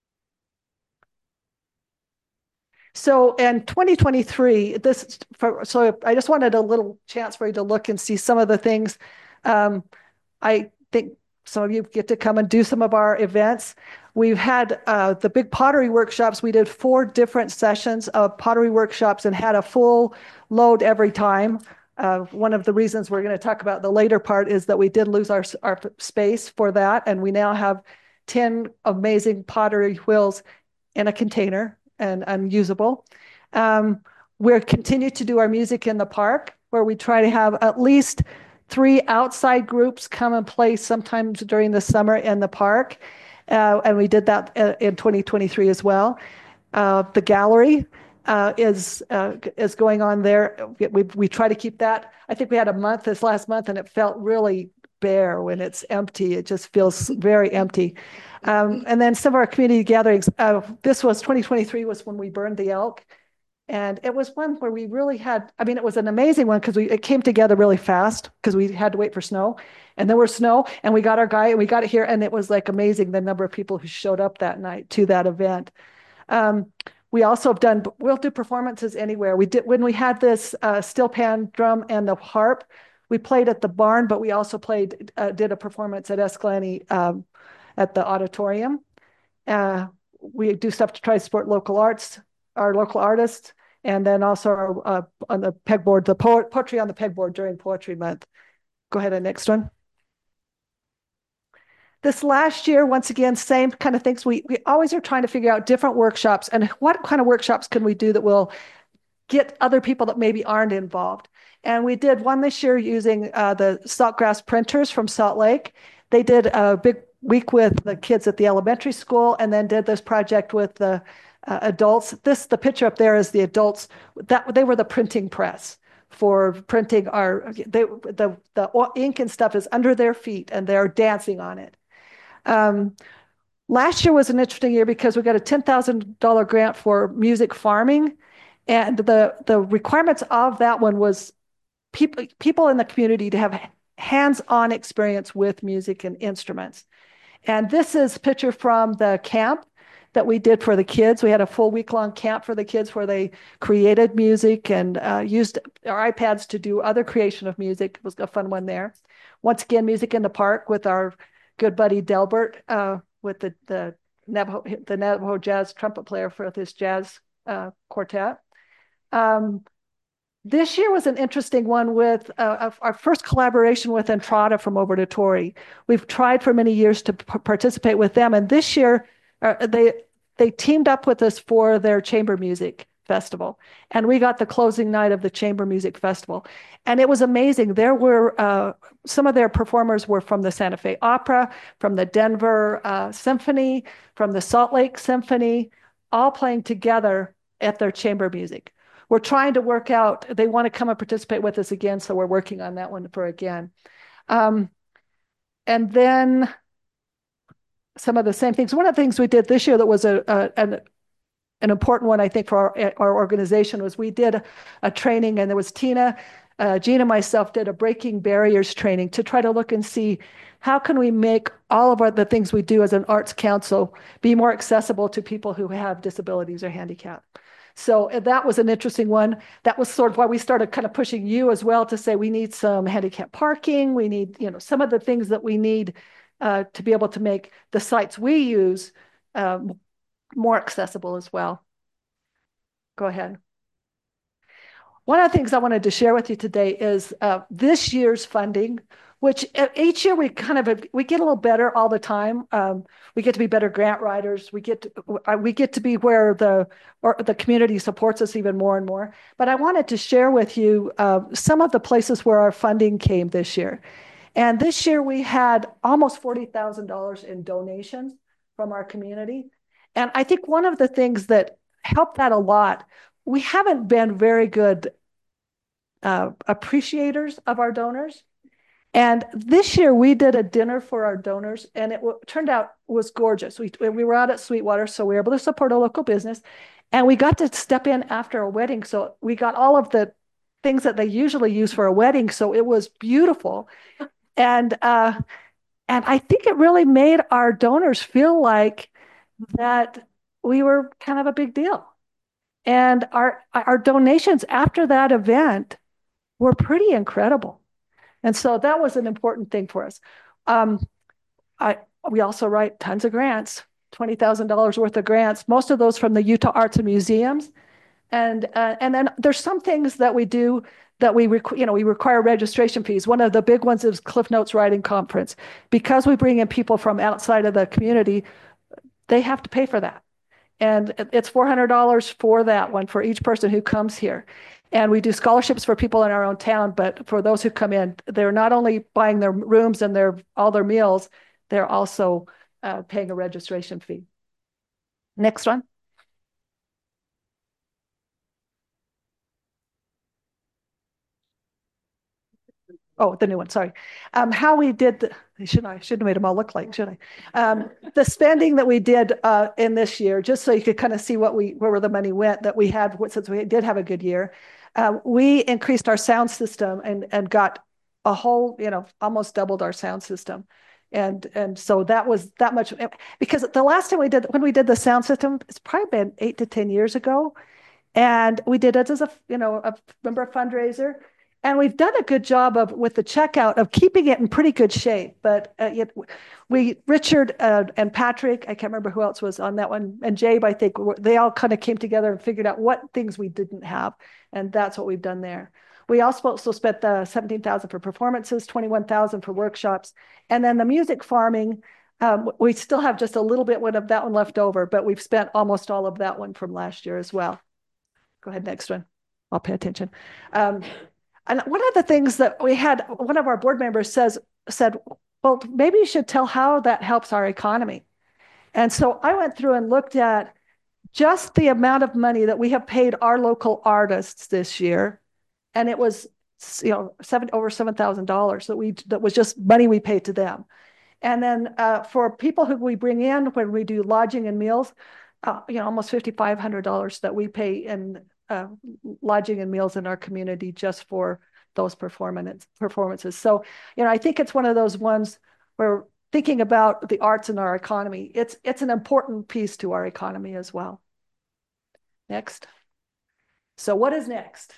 So in twenty twenty-three, this for, so I just wanted a little chance for you to look and see some of the things. Um, I think some of you get to come and do some of our events. We've had uh, the big pottery workshops. We did four different sessions of pottery workshops and had a full load every time. Uh, one of the reasons we're going to talk about the later part is that we did lose our, our space for that. And we now have ten amazing pottery wheels in a container and unusable. Um, we're continue to do our music in the park, where we try to have at least three outside groups come and play sometimes during the summer in the park. Uh, and we did that in twenty twenty-three as well. Uh, the gallery uh, is uh, is going on there. We, we try to keep that. I think we had a month this last month, and it felt really bare when it's empty. It just feels very empty. Um, and then some of our community gatherings. Uh, this was twenty twenty-three was when we burned the elk. And it was one where we really had, I mean, it was an amazing one because we it came together really fast because we had to wait for snow. And there was snow, and we got our guy, and we got it here, and it was like amazing the number of people who showed up that night to that event. Um, we also have done, we'll do performances anywhere. We did, when we had this uh, steel pan drum and the harp, we played at the barn, but we also played, uh, did a performance at Escalante um, at the auditorium. Uh, we do stuff to try to support local arts, our local artists. And then also our, uh, on the pegboard, the po poetry on the pegboard during Poetry Month. Go ahead, the next one. This last year, once again, same kind of things. We, we always are trying to figure out different workshops and what kind of workshops can we do that will get other people that maybe aren't involved. And we did one this year using uh, the Saltgrass printers from Salt Lake. They did a big week with the kids at the elementary school, and then did this project with the Uh, adults. This, the picture up there is the adults. That they were the printing press for printing our. They, the the ink and stuff is under their feet, and they're dancing on it. Um, last year was an interesting year because we got a ten thousand dollar grant for music farming, and the the requirements of that one was people people in the community to have hands-on experience with music and instruments. And this is a picture from the camp that we did for the kids. We had a full week-long camp for the kids where they created music and uh, used our iPads to do other creation of music. It was a fun one there. Once again, music in the park with our good buddy Delbert, uh, with the the Navajo, the Navajo jazz trumpet player for this jazz uh, quartet. Um, this year was an interesting one with uh, our first collaboration with Entrada from over to Torrey. We've tried for many years to participate with them, and this year, Uh, they they teamed up with us for their chamber music festival. And we got the closing night of the Chamber Music Festival. And it was amazing. There were, uh, some of their performers were from the Santa Fe Opera, from the Denver uh, Symphony, from the Salt Lake Symphony, all playing together at their chamber music. We're trying to work out, they want to come and participate with us again, so we're working on that one for again. Um, and then some of the same things. One of the things we did this year that was a, a an an important one, I think, for our, our organization was we did a, a training, and there was Tina, uh, Gina, myself did a breaking barriers training to try to look and see how can we make all of our, the things we do as an arts council be more accessible to people who have disabilities or handicap. So that was an interesting one. That was sort of why we started kind of pushing you as well to say we need some handicap parking. We need, you know, some of the things that we need uh, to be able to make the sites we use um, more accessible as well. Go ahead. One of the things I wanted to share with you today is uh, this year's funding, which each year we kind of, we get a little better all the time. Um, we get to be better grant writers. We get to, we get to be where the, or the community supports us even more and more. But I wanted to share with you uh, some of the places where our funding came this year. And this year we had almost forty thousand dollars in donations from our community. And I think one of the things that helped that a lot, we haven't been very good uh, appreciators of our donors. And this year we did a dinner for our donors, and it turned out was gorgeous. We, we were out at Sweetwater, so we were able to support a local business, and we got to step in after a wedding. So we got all of the things that they usually use for a wedding. So it was beautiful. And, uh, and I think it really made our donors feel like that we were kind of a big deal. And our, our donations after that event were pretty incredible. And so that was an important thing for us. Um, I, we also write tons of grants, twenty thousand dollars worth of grants, most of those from the Utah Arts and Museums. And, uh, and then there's some things that we do that we, requ- you know, we require registration fees. One of the big ones is Cliff Notes Writing Conference. Because we bring in people from outside of the community, they have to pay for that. And it's four hundred dollars for that one, for each person who comes here. And we do scholarships for people in our own town, but for those who come in, they're not only buying their rooms and their all their meals, they're also uh, paying a registration fee. Next one. Oh, the new one, sorry. Um, how we did, the, should I, shouldn't have made them all look like, should I? Um, the spending that we did uh, in this year, just so you could kind of see what we, where the money went that we had, since we did have a good year. Uh, we increased our sound system and, and got a whole, you know, almost doubled our sound system. And, and so that was that much, because the last time we did, when we did the sound system, it's probably been eight to ten years ago. And we did it as a, you know, a member fundraiser. And we've done a good job of, with the checkout, of keeping it in pretty good shape. But uh, yet we, Richard uh, and Patrick, I can't remember who else was on that one, and Jabe, I think, they all kind of came together and figured out what things we didn't have. And that's what we've done there. We also, also spent the seventeen thousand dollars for performances, twenty-one thousand dollars for workshops. And then the music farming, um, we still have just a little bit of that one left over, but we've spent almost all of that one from last year as well. Go ahead, next one. I'll pay attention. Um, And one of the things that we had, one of our board members says, said, well, maybe you should tell how that helps our economy. And so I went through and looked at just the amount of money that we have paid our local artists this year. And it was, you know, seven, over seven thousand dollars that we, that was just money we paid to them. And then uh, for people who we bring in, when we do lodging and meals, uh, you know, almost five thousand five hundred dollars that we pay in Uh, lodging and meals in our community just for those performance performances. So, you know, I think it's one of those ones where thinking about the arts in our economy, it's it's an important piece to our economy as well. Next. So what is next?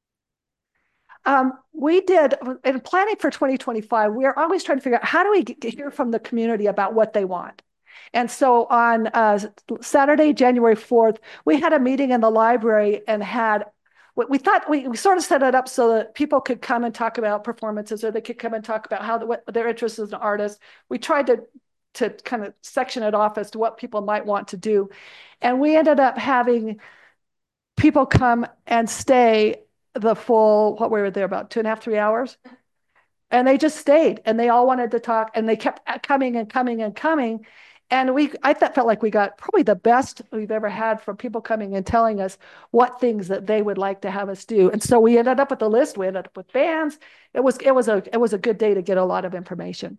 Um, we did, in planning for twenty twenty-five, we are always trying to figure out how do we get, hear from the community about what they want. And so on uh, Saturday, January fourth, we had a meeting in the library and had, we thought, we, we sort of set it up so that people could come and talk about performances, or they could come and talk about how the, what their interest as an artist. We tried to to kind of section it off as to what people might want to do. And we ended up having people come and stay the full, what we were there about two and a half, three hours. And they just stayed and they all wanted to talk and they kept coming and coming and coming. And we, I thought, felt like we got probably the best we've ever had from people coming and telling us what things that they would like to have us do. And so we ended up with the list. We ended up with bands. It was, it was a, it was a good day to get a lot of information.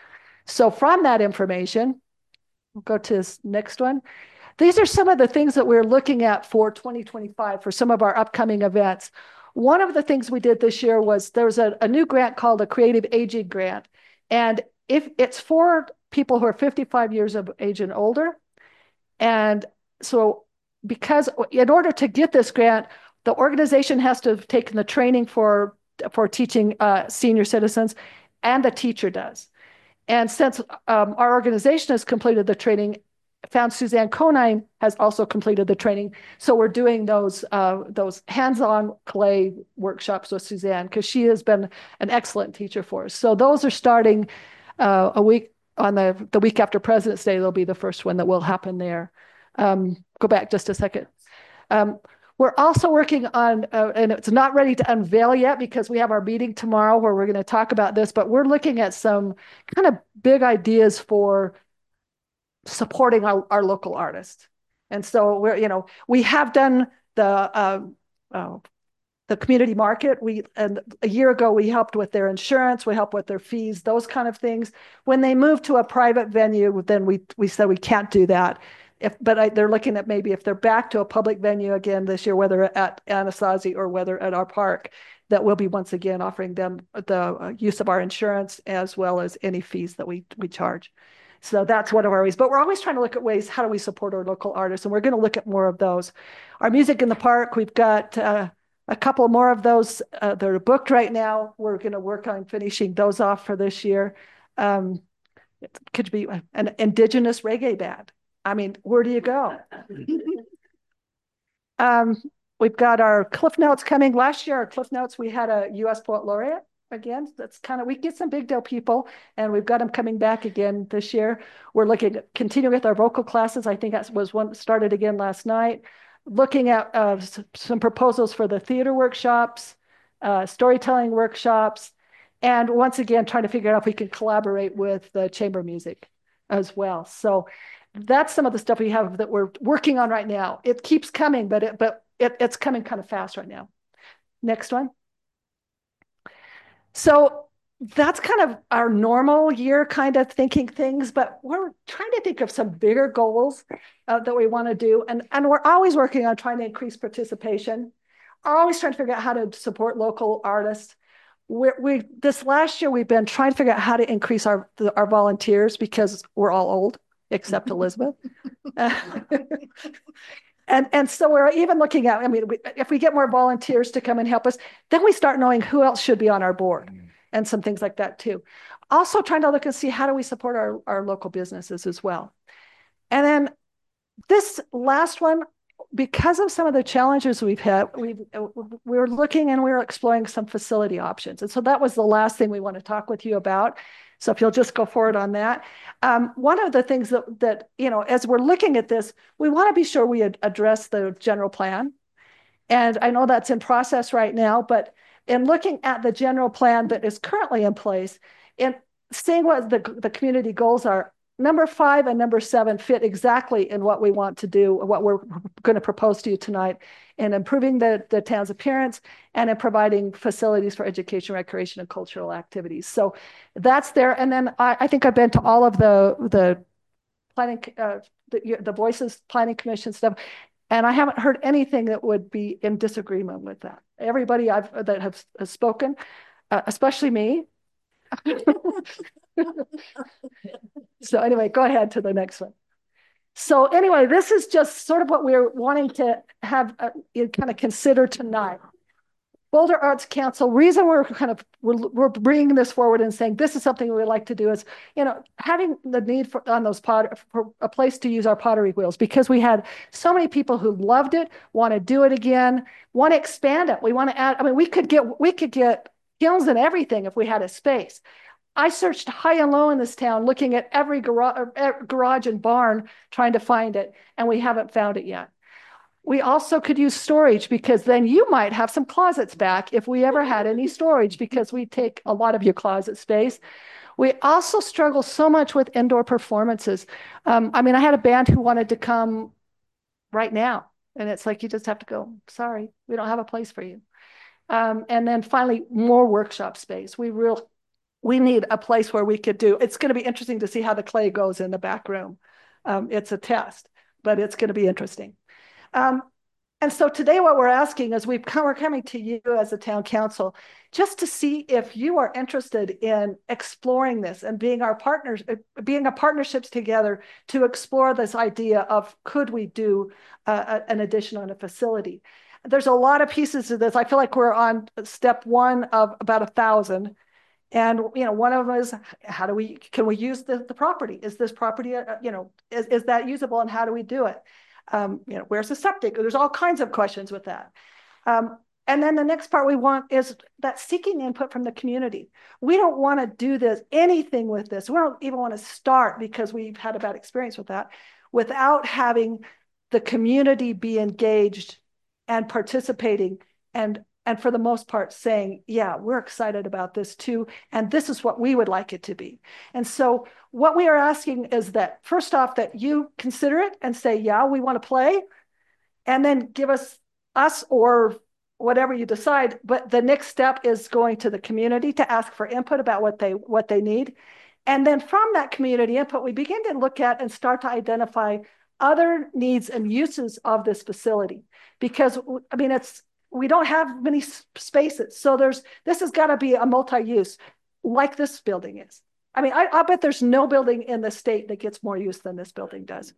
So from that information, we'll go to this next one. These are some of the things that we're looking at for twenty twenty-five for some of our upcoming events. One of the things we did this year was there was a, a new grant called a Creative Aging Grant. And if it's for people who are fifty-five years of age and older. And so because in order to get this grant, the organization has to have taken the training for, for teaching uh, senior citizens, and the teacher does. And since um, our organization has completed the training, found Suzanne Conine has also completed the training. So we're doing those uh, those hands-on clay workshops with Suzanne because she has been an excellent teacher for us. So those are starting uh, a week on the, the week after President's Day. They'll be the first one that will happen there. Um, go back just a second. Um, we're also working on, uh, and it's not ready to unveil yet because we have our meeting tomorrow where we're going to talk about this, but we're looking at some kind of big ideas for supporting our, our local artists. And so we're, you know, we have done the, uh, uh, the community market. We, and a year ago, we helped with their insurance, we helped with their fees, those kind of things. When they moved to a private venue, then we, we said we can't do that. If, but I, they're looking at maybe if they're back to a public venue again this year, whether at Anasazi or whether at our park, that we'll be once again offering them the use of our insurance as well as any fees that we, we charge. So that's one of our ways, but we're always trying to look at ways, how do we support our local artists? And we're going to look at more of those. Our music in the park, we've got uh, a couple more of those uh, that are booked right now. We're going to work on finishing those off for this year. Um, it could be an indigenous reggae band. I mean, where do you go? um, we've got our Cliff Notes coming. Last year, our Cliff Notes, we had a U S Poet Laureate. Again, that's kind of, we get some big deal people and we've got them coming back again this year. We're looking at continuing with our vocal classes. I think that was one started again last night. Looking at uh, some proposals for the theater workshops, uh, storytelling workshops, and once again, trying to figure out if we can collaborate with the chamber music as well. So that's some of the stuff we have that we're working on right now. It keeps coming, but it, but it, it's coming kind of fast right now. Next one. So that's kind of our normal year kind of thinking things, but we're trying to think of some bigger goals uh, that we want to do. And, and we're always working on trying to increase participation, always trying to figure out how to support local artists. We're, we this last year, we've been trying to figure out how to increase our, our volunteers because we're all old, except Elizabeth. And, and so we're even looking at, I mean, we, if we get more volunteers to come and help us, then we start knowing who else should be on our board and some things like that too. Also trying to look and see how do we support our, our local businesses as well. And then this last one, because of some of the challenges we've had, we we were looking and we were exploring some facility options. And so that was the last thing we want to talk with you about. So if you'll just go forward on that. Um, one of the things that, that, you know, as we're looking at this, we want to be sure we address the general plan. And I know that's in process right now, but in looking at the general plan that is currently in place and seeing what the, the community goals are, number five and number seven fit exactly in what we want to do, what we're going to propose to you tonight in improving the, the town's appearance and in providing facilities for education, recreation, and cultural activities. So that's there. And then I, I think I've been to all of the, the planning, uh, the, the Voices Planning Commission stuff, and I haven't heard anything that would be in disagreement with that. Everybody I've that have, has spoken, uh, especially me. So anyway, go ahead to the next one. So anyway, this is just sort of what we're wanting to have uh, kind of consider tonight. Boulder Arts Council, reason we're kind of, we're, we're bringing this forward and saying this is something we'd like to do is, you know, having the need for on those pot for a place to use our pottery wheels, because we had so many people who loved it, want to do it again, want to expand it. We want to add, I mean, we could get, we could get kilns and everything if we had a space. I searched high and low in this town, looking at every garage, garage and barn, trying to find it, and we haven't found it yet. We also could use storage, because then you might have some closets back if we ever had any storage, because we take a lot of your closet space. We also struggle so much with indoor performances. Um, I mean, I had a band who wanted to come right now, and it's like, you just have to go, sorry, we don't have a place for you. Um, and then finally, more workshop space. We real, we need a place where we could do, it's going to be interesting to see how the clay goes in the back room. Um, it's a test, but it's going to be interesting. Um, and so today what we're asking is we've come, we're coming to you as a town council just to see if you are interested in exploring this and being our partners, being a partnerships together to explore this idea of could we do uh, an addition on a facility. There's a lot of pieces to this. I feel like we're on step one of about a thousand. And, you know, one of them is, how do we, can we use the, the property? Is this property, uh, you know, is, is that usable, and how do we do it? Um, you know, where's the septic? There's all kinds of questions with that. Um, and then the next part we want is that seeking input from the community. We don't want to do this, anything with this. We don't even want to start, because we've had a bad experience with that, without having the community be engaged and participating, and and for the most part saying, yeah, we're excited about this too, and this is what we would like it to be. And so what we are asking is that, first off, that you consider it and say, yeah, we want to play, and then give us, us or whatever you decide. But the next step is going to the community to ask for input about what they, what they need. And then from that community input, we begin to look at and start to identify other needs and uses of this facility. Because, I mean, it's, we don't have many spaces. So there's, this has got to be a multi-use like this building is. I mean, I, I bet there's no building in the state that gets more use than this building does.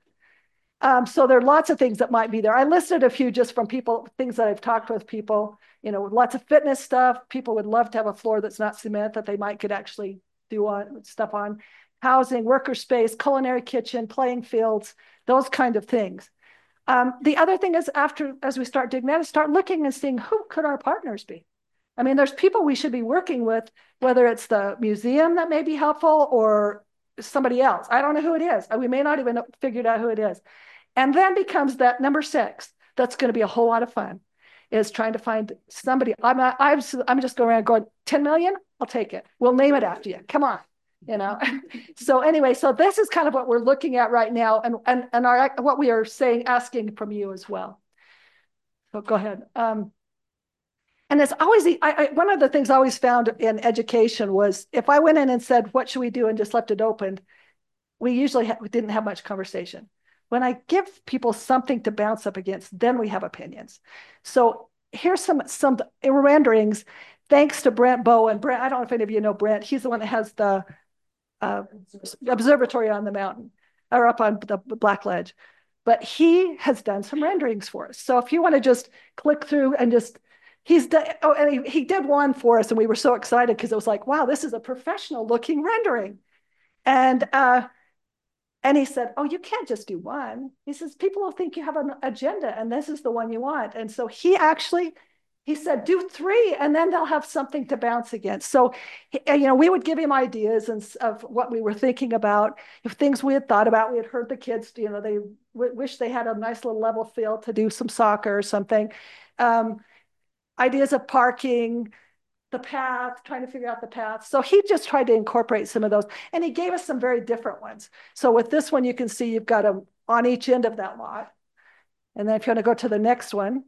Um, so there are lots of things that might be there. I listed a few just from people, things that I've talked with people, you know, lots of fitness stuff. People would love to have a floor that's not cement that they might could actually do on stuff on. Housing, worker space, culinary kitchen, playing fields, those kind of things. Um, the other thing is, after, as we start digging at it, start looking and seeing who could our partners be. I mean, there's people we should be working with, whether it's the museum that may be helpful or somebody else. I don't know who it is. We may not even have figured out who it is. And then becomes that number six. That's going to be a whole lot of fun, is trying to find somebody. I'm, I'm, I'm just going around going, ten million, I'll take it. We'll name it after you. Come on. You know, so anyway, so this is kind of what we're looking at right now, and and and our, what we are saying, asking from you as well. So go ahead. Um, and it's always the, I, I, one of the things I always found in education was, if I went in and said, what should we do, and just left it open, we usually ha we didn't have much conversation. When I give people something to bounce up against, then we have opinions. So here's some some renderings, thanks to Brent Bowen. Brent, I don't know if any of you know Brent. He's the one that has the Uh, observatory on the mountain, or up on the Black Ledge, but he has done some renderings for us. So if you want to just click through and just, he's done, oh, and he, he did one for us, and we were so excited because it was like, wow, this is a professional looking rendering. And uh, and he said, oh, you can't just do one. He says, people will think you have an agenda, and this is the one you want. And so he actually, he said, do three, and then they'll have something to bounce against. So, you know, we would give him ideas and of what we were thinking about, if things we had thought about. We had heard the kids, you know, they wish they had a nice little level field to do some soccer or something. Um, ideas of parking, the path, trying to figure out the path. So he just tried to incorporate some of those, and he gave us some very different ones. So with this one, you can see you've got them on each end of that lot. And then if you want to go to the next one,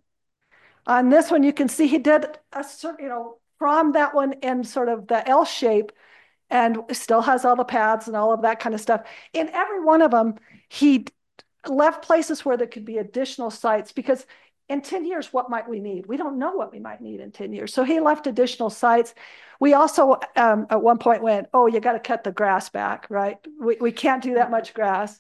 on this one, you can see he did a certain, you know, from that one in sort of the L shape, and still has all the paths and all of that kind of stuff. In every one of them, he left places where there could be additional sites, because in ten years, what might we need? We don't know what we might need in ten years. So he left additional sites. We also, um, at one point went, oh, you got to cut the grass back, right? We, we can't do that much grass.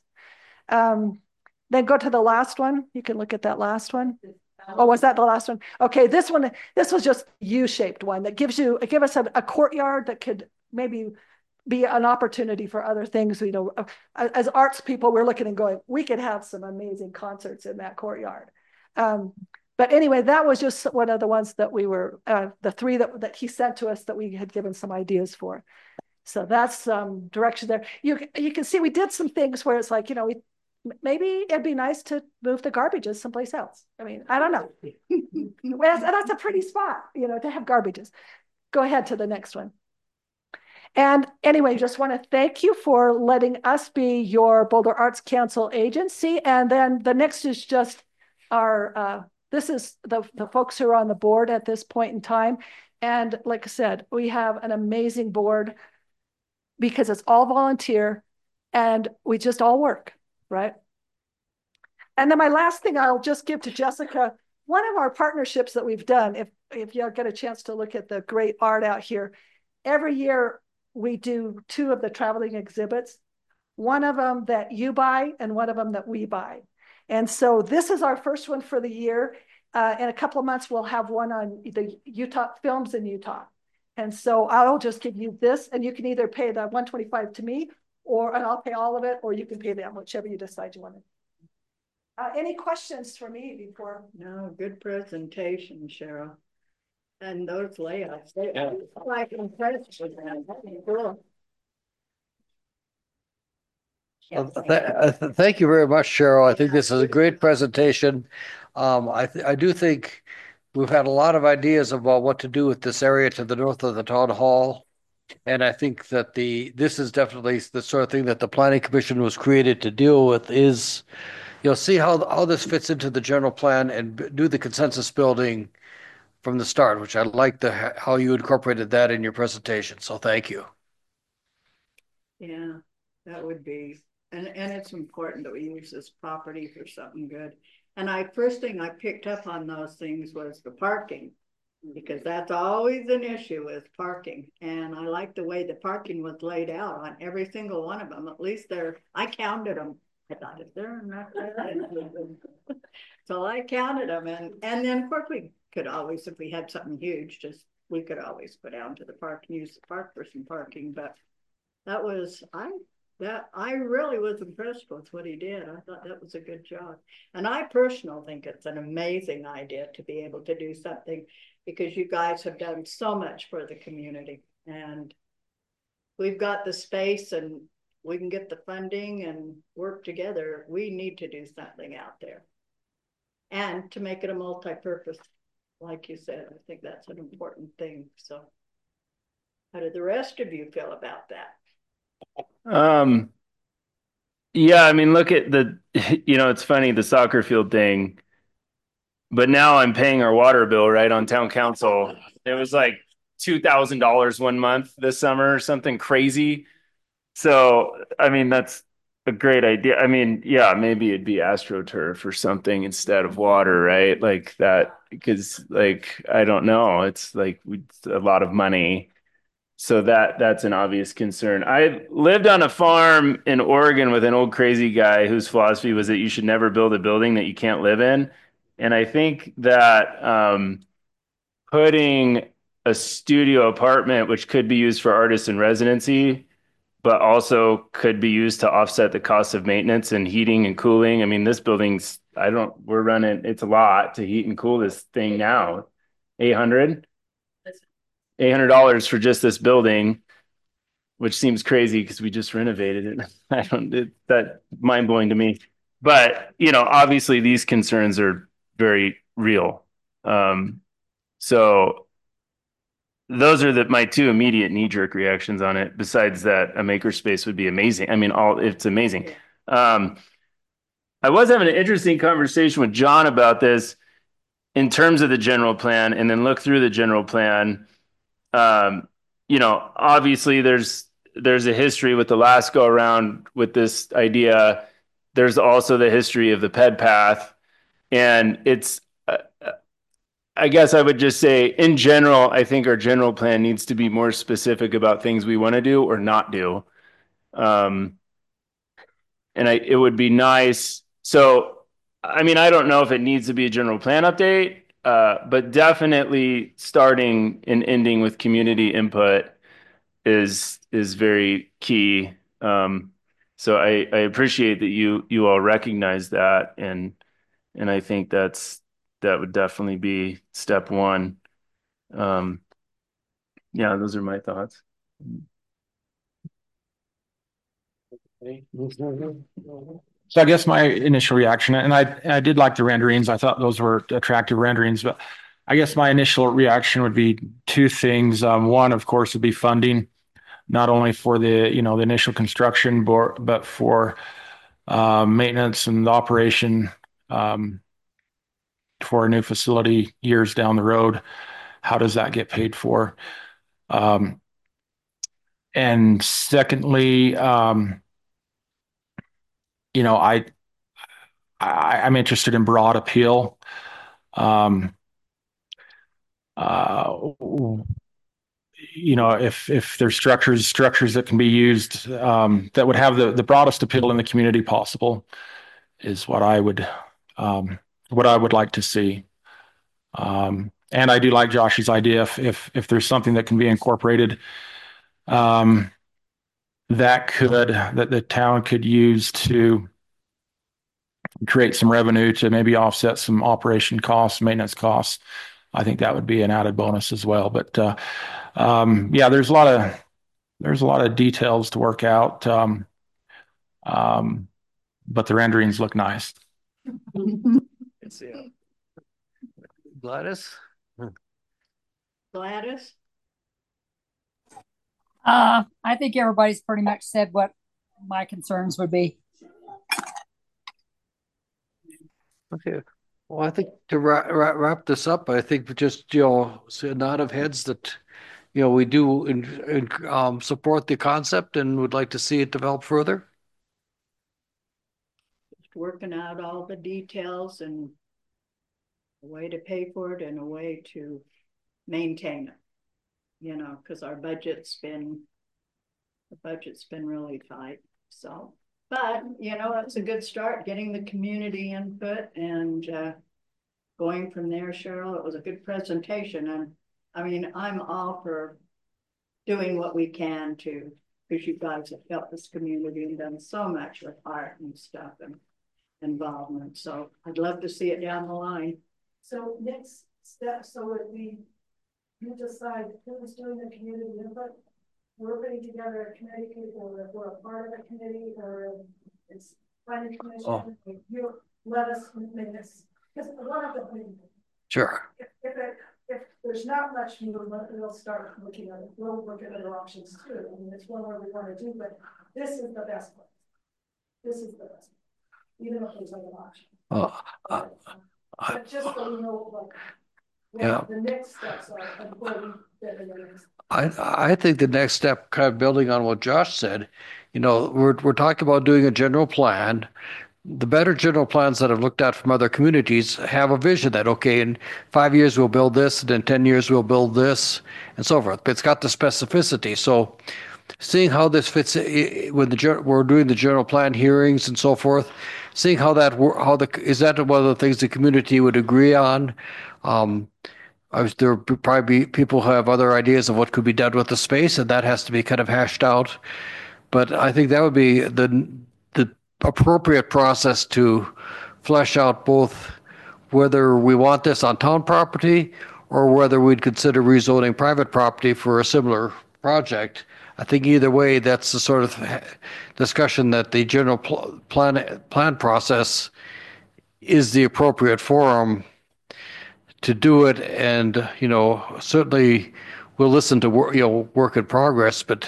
Um, then go to the last one. You can look at that last one. Oh, was that the last one? Okay, this one, this was just U-shaped one that gives you, it give us a, a courtyard that could maybe be an opportunity for other things. You know, as arts people, we're looking and going, we could have some amazing concerts in that courtyard. Um, but anyway, that was just one of the ones that we were, uh, the three that, that he sent to us that we had given some ideas for. So that's some direction there. You, you can see we did some things where it's like, you know, we, maybe it'd be nice to move the garbages someplace else. I mean, I don't know. Well, that's, that's a pretty spot, you know, to have garbages. Go ahead to the next one. And anyway, just want to thank you for letting us be your Boulder Arts Council agency. And then the next is just our, uh, this is the, the folks who are on the board at this point in time. And like I said, we have an amazing board because it's all volunteer and we just all work, right? And then my last thing I'll just give to Jessica, one of our partnerships that we've done, if, if you get a chance to look at the great art out here, every year we do two of the traveling exhibits, one of them that you buy and one of them that we buy. And so this is our first one for the year. Uh, in a couple of months, we'll have one on the Utah films in Utah. And so I'll just give you this and you can either pay the one twenty-five to me or, and I'll pay all of it, or you can pay them, whichever you decide you want to. Uh, any questions for me before? No, good presentation, Cheryl. And those layouts, they yeah. like impressed with them. Cool. Well, th uh, th thank you very much, Cheryl. I think this is a great presentation. Um, I th I do think we've had a lot of ideas about what to do with this area to the north of the town hall. And I think that the this is definitely the sort of thing that the Planning Commission was created to deal with is, you'll see how, how this fits into the general plan and do the consensus building from the start, which I like the how you incorporated that in your presentation. So thank you. Yeah, that would be, and, and it's important that we use this property for something good. And I, first thing I picked up on those things was the parking, because that's always an issue with parking. And I like the way the parking was laid out on every single one of them. At least there, I counted them. I thought, is there enough there? So I counted them, and and then of course we could always, if we had something huge, just we could always go down to the park and use the park for some parking. But that was I that I really was impressed with what he did. I thought that was a good job, and I personally think it's an amazing idea to be able to do something, because you guys have done so much for the community, and we've got the space and we can get the funding and work together. We need to do something out there, and to make it a multi-purpose, like you said. I think that's an important thing. So how did the rest of you feel about that? Um, yeah, I mean, look at the, you know, it's funny, the soccer field thing, but now I'm paying our water bill, right, on town council. It was like two thousand dollars one month this summer or something crazy. So, I mean, that's a great idea. I mean, yeah, maybe it'd be AstroTurf or something instead of water, right? Like that, because like, I don't know, it's like we a lot of money. So that that's an obvious concern. I lived on a farm in Oregon with an old crazy guy whose philosophy was that you should never build a building that you can't live in. And I think that um, putting a studio apartment, which could be used for artists in residency, but also could be used to offset the cost of maintenance and heating and cooling. I mean, this building's, I don't, we're running, it's a lot to heat and cool this thing now. eight hundred eight hundred dollars for just this building, which seems crazy because we just renovated it. I don't, it, that mind blowing to me. But, you know, obviously these concerns are very real. Um, so those are the, my two immediate knee jerk reactions on it. Besides that, a makerspace would be amazing. I mean, all it's amazing. Um, I was having an interesting conversation with John about this in terms of the general plan, and then look through the general plan. Um, you know, obviously there's there's a history with the last go around with this idea. There's also the history of the ped path, and it's uh, I guess I would just say in general, I think our general plan needs to be more specific about things we want to do or not do. Um, and I, it would be nice. So, I mean, I don't know if it needs to be a general plan update, uh, but definitely starting and ending with community input is is very key. Um, so I, I appreciate that you you all recognize that, and and I think that's that would definitely be step one. Um, yeah, those are my thoughts. So I guess my initial reaction, and I, I did like the renderings. I thought those were attractive renderings, but I guess my initial reaction would be two things. Um, one, of course, would be funding, not only for the, you know, the initial construction, but, but for uh, maintenance and the operation um, for a new facility years down the road. How does that get paid for? Um, and secondly, um, you know, I, I I'm interested in broad appeal. Um, uh, you know, if if there's structures structures that can be used um, that would have the the broadest appeal in the community possible, is what I would um, what I would like to see. Um, and I do like Josh's idea. If if if there's something that can be incorporated, um, that could that the town could use to create some revenue to maybe offset some operation costs, maintenance costs, I think that would be an added bonus as well. But uh, um, yeah, there's a lot of there's a lot of details to work out. Um, um, but the renderings look nice. Gladys? Gladys? Uh, I think everybody's pretty much said what my concerns would be. Okay. Well, I think to wrap, wrap, wrap this up, I think just, you know, say a nod of heads that, you know, we do in, in, um, support the concept and would like to see it develop further. Just working out all the details and a way to pay for it and a way to maintain it. You know, because our budget's been, the budget's been really tight. So, but, you know, it's a good start, getting the community input and uh, going from there, Cheryl. It was a good presentation. And I mean, I'm all for doing what we can to, because you guys have helped this community and done so much with art and stuff and involvement. So I'd love to see it down the line. So next step, so that we, you decide who's doing the community input, we're putting together a committee, or if we're a part of a committee, or it's planning commission, Oh. you let us make this, because one of the things. Sure. If, if, it, if there's not much movement, we'll start looking at it. We'll look at other options too. I mean, it's one way we want to do, but this is the best place. This is the best, even if there's other options. Oh, uh, But just so you know, like, what yeah. the next steps are before we get into the next. I, I think the next step, kind of building on what Josh said, you know, we're, we're talking about doing a general plan. The better general plans that I've looked at from other communities have a vision that, okay, in five years we'll build this, and in ten years we'll build this, and so forth. But it's got the specificity. So seeing how this fits when the we're doing the general plan hearings and so forth, seeing how that how the is that one of the things the community would agree on. Um, I was, there would probably be people who have other ideas of what could be done with the space, and that has to be kind of hashed out. But I think that would be the the appropriate process to flesh out both whether we want this on town property or whether we'd consider rezoning private property for a similar project. I think either way, that's the sort of discussion that the general pl- plan plan process is the appropriate forum to do it. And, you know, certainly we'll listen to work, you know, work in progress, but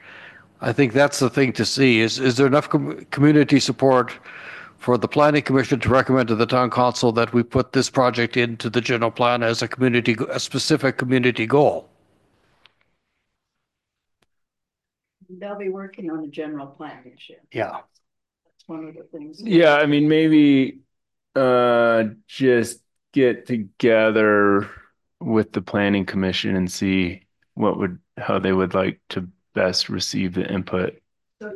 I think that's the thing to see is, is there enough com- community support for the planning commission to recommend to the town council that we put this project into the general plan as a community, a specific community goal? They'll be working on the general plan this year. Yeah. That's one of the things. Yeah, I mean, maybe uh, just get together with the planning commission and see what would, how they would like to best receive the input. So,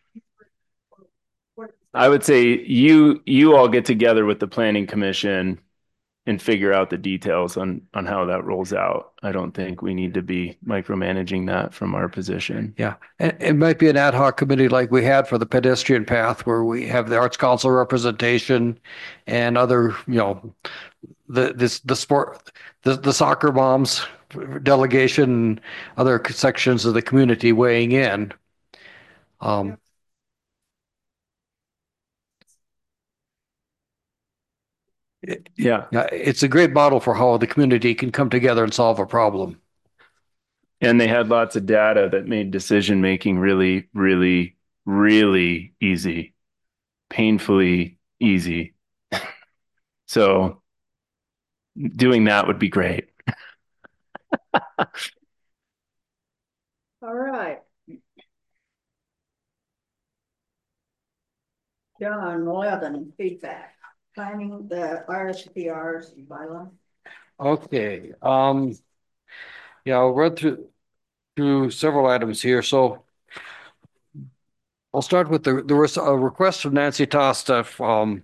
I would say you, you all get together with the planning commission and figure out the details on, on how that rolls out. I don't think we need to be micromanaging that from our position. Yeah, and it might be an ad hoc committee like we had for the pedestrian path, where we have the Arts Council representation and other, you know, the this the sport, the the soccer moms delegation, and other sections of the community weighing in. Um, Yeah. Yeah, it's a great model for how the community can come together and solve a problem. And they had lots of data that made decision making really, really, really easy, painfully easy. So doing that would be great. All right. John, eleven, feedback, planning the R S P Rs and bylaw. Okay, um, yeah, I'll run through through several items here. So I'll start with the there was a request from Nancy Tosta um,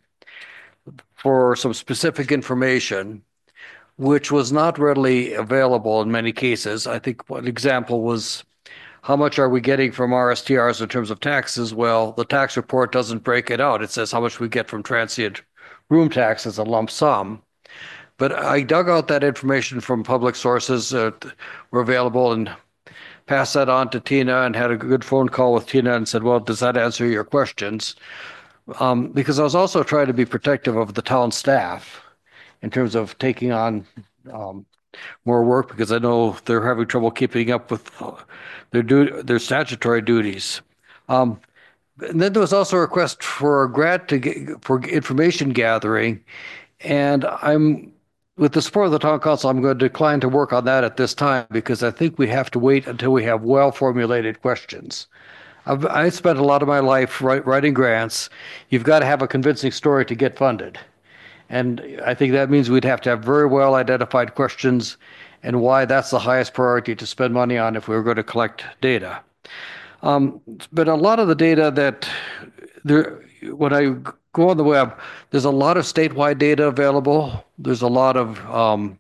for some specific information, which was not readily available in many cases. I think one example was how much are we getting from R S T Rs in terms of taxes? Well, the tax report doesn't break it out. It says how much we get from transient room tax as a lump sum. But I dug out that information from public sources that were available and passed that on to Tina and had a good phone call with Tina and said, well, does that answer your questions? Um, because I was also trying to be protective of the town staff in terms of taking on um, more work, because I know they're having trouble keeping up with their du- their statutory duties. Um, and then there was also a request for a grant to get, for information gathering, and I'm with the support of the town council, I'm going to decline to work on that at this time because I think we have to wait until we have well-formulated questions. I've I spent a lot of my life write, writing grants. You've got to have a convincing story to get funded. And I think that means we'd have to have very well identified questions and why that's the highest priority to spend money on if we were going to collect data. Um, but a lot of the data that there, when I go on the web, there's a lot of statewide data available. There's a lot of um,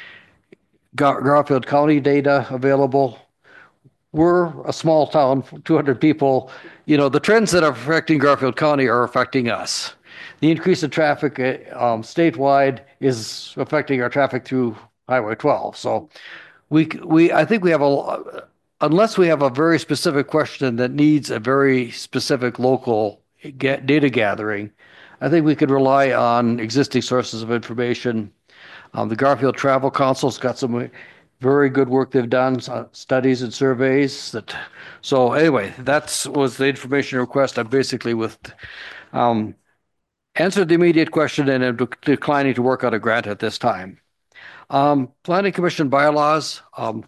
Gar- Garfield County data available. We're a small town, two hundred people. You know, the trends that are affecting Garfield County are affecting us. The increase in traffic um, statewide is affecting our traffic through Highway twelve. So we, we, I think we have a, unless we have a very specific question that needs a very specific local get data gathering, I think we could rely on existing sources of information. Um, the Garfield Travel Council's got some very good work they've done, uh, studies and surveys. That so anyway, that was the information request. I'm basically with um, answered the immediate question and am declining to work on a grant at this time. Um, Planning Commission bylaws. Um,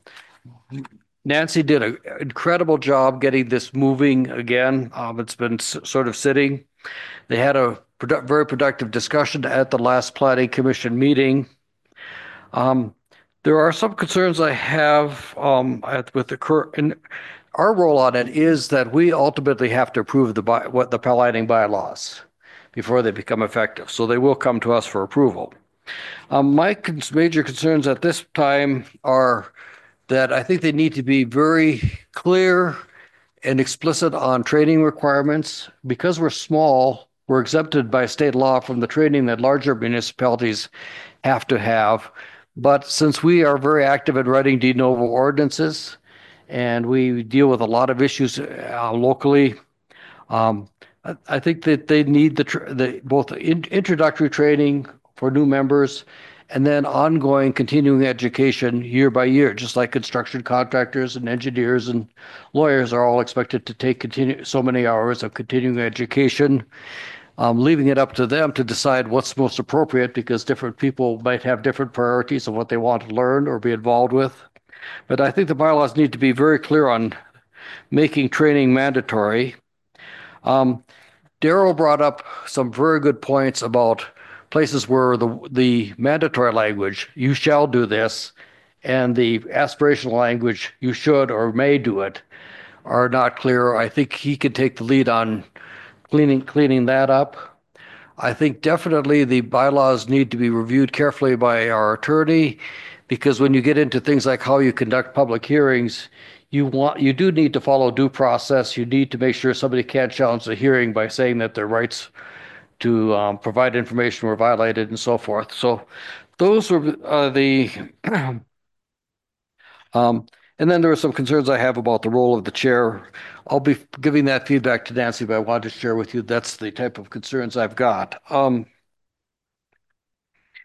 Nancy did an incredible job getting this moving again. Um, it's been s- sort of sitting. They had a produ- very productive discussion at the last Planning Commission meeting. Um, there are some concerns I have um, at, with the current. And our role on it is that we ultimately have to approve the by, what the planning bylaws before they become effective. So they will come to us for approval. Um, my cons- major concerns at this time are that I think they need to be very clear and explicit on training requirements. Because we're small, we're exempted by state law from the training that larger municipalities have to have. But since we are very active in writing de novo ordinances and we deal with a lot of issues uh, locally, um, I, I think that they need the, tr- the both the in- introductory training for new members and then ongoing continuing education year by year, just like construction contractors and engineers and lawyers are all expected to take continue so many hours of continuing education, um, leaving it up to them to decide what's most appropriate because different people might have different priorities of what they want to learn or be involved with. But I think the bylaws need to be very clear on making training mandatory. Um, Daryl brought up some very good points about places where the the mandatory language, you shall do this, and the aspirational language, you should or may do it, are not clear. I think he could take the lead on cleaning cleaning that up. I think definitely the bylaws need to be reviewed carefully by our attorney, because when you get into things like how you conduct public hearings, you want you do need to follow due process. You need to make sure somebody can't challenge the hearing by saying that their rights to um, provide information were violated and so forth. So those were uh, the um, and then there are some concerns I have about the role of the chair. I'll be giving that feedback to Nancy, but I wanted to share with you that's the type of concerns I've got. Um,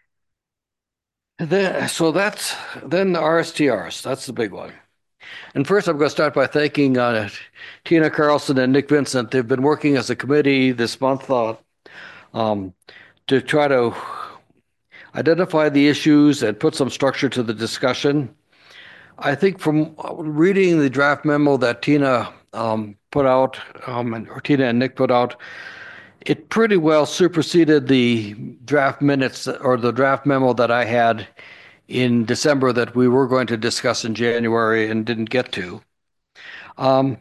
Then, so that's then the R S T Rs. That's the big one. And first, I'm going to start by thanking uh, Tina Carlson and Nick Vincent. They've been working as a committee this month uh, um, to try to identify the issues and put some structure to the discussion. I think from reading the draft memo that Tina um, put out, um, and, or Tina and Nick put out, it pretty well superseded the draft minutes or the draft memo that I had in December that we were going to discuss in January and didn't get to. Um,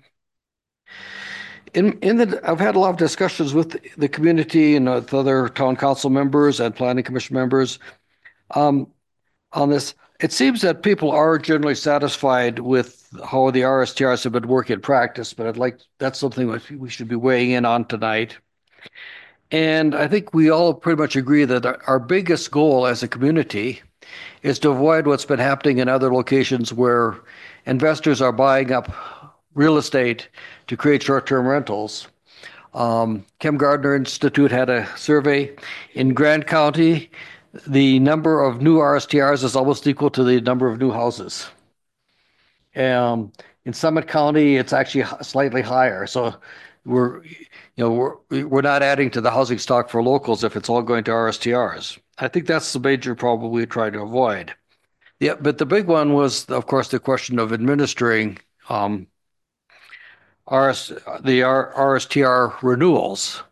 in in the, I've had a lot of discussions with the community and with other town council members and planning commission members um, on this. It seems that people are generally satisfied with how the R S T Rs have been working in practice, but I'd like that's something that we should be weighing in on tonight. And I think we all pretty much agree that our, our biggest goal as a community is to avoid what's been happening in other locations where investors are buying up real estate to create short-term rentals. Um, Kim Gardner Institute had a survey in Grand County. The number of new R S T Rs is almost equal to the number of new houses. Um, in Summit County, it's actually slightly higher. So we're, you know, we're we're not adding to the housing stock for locals if it's all going to R S T Rs. I think that's the major problem we try to avoid. Yeah, but the big one was, of course, the question of administering um, R S, the R S T R renewals.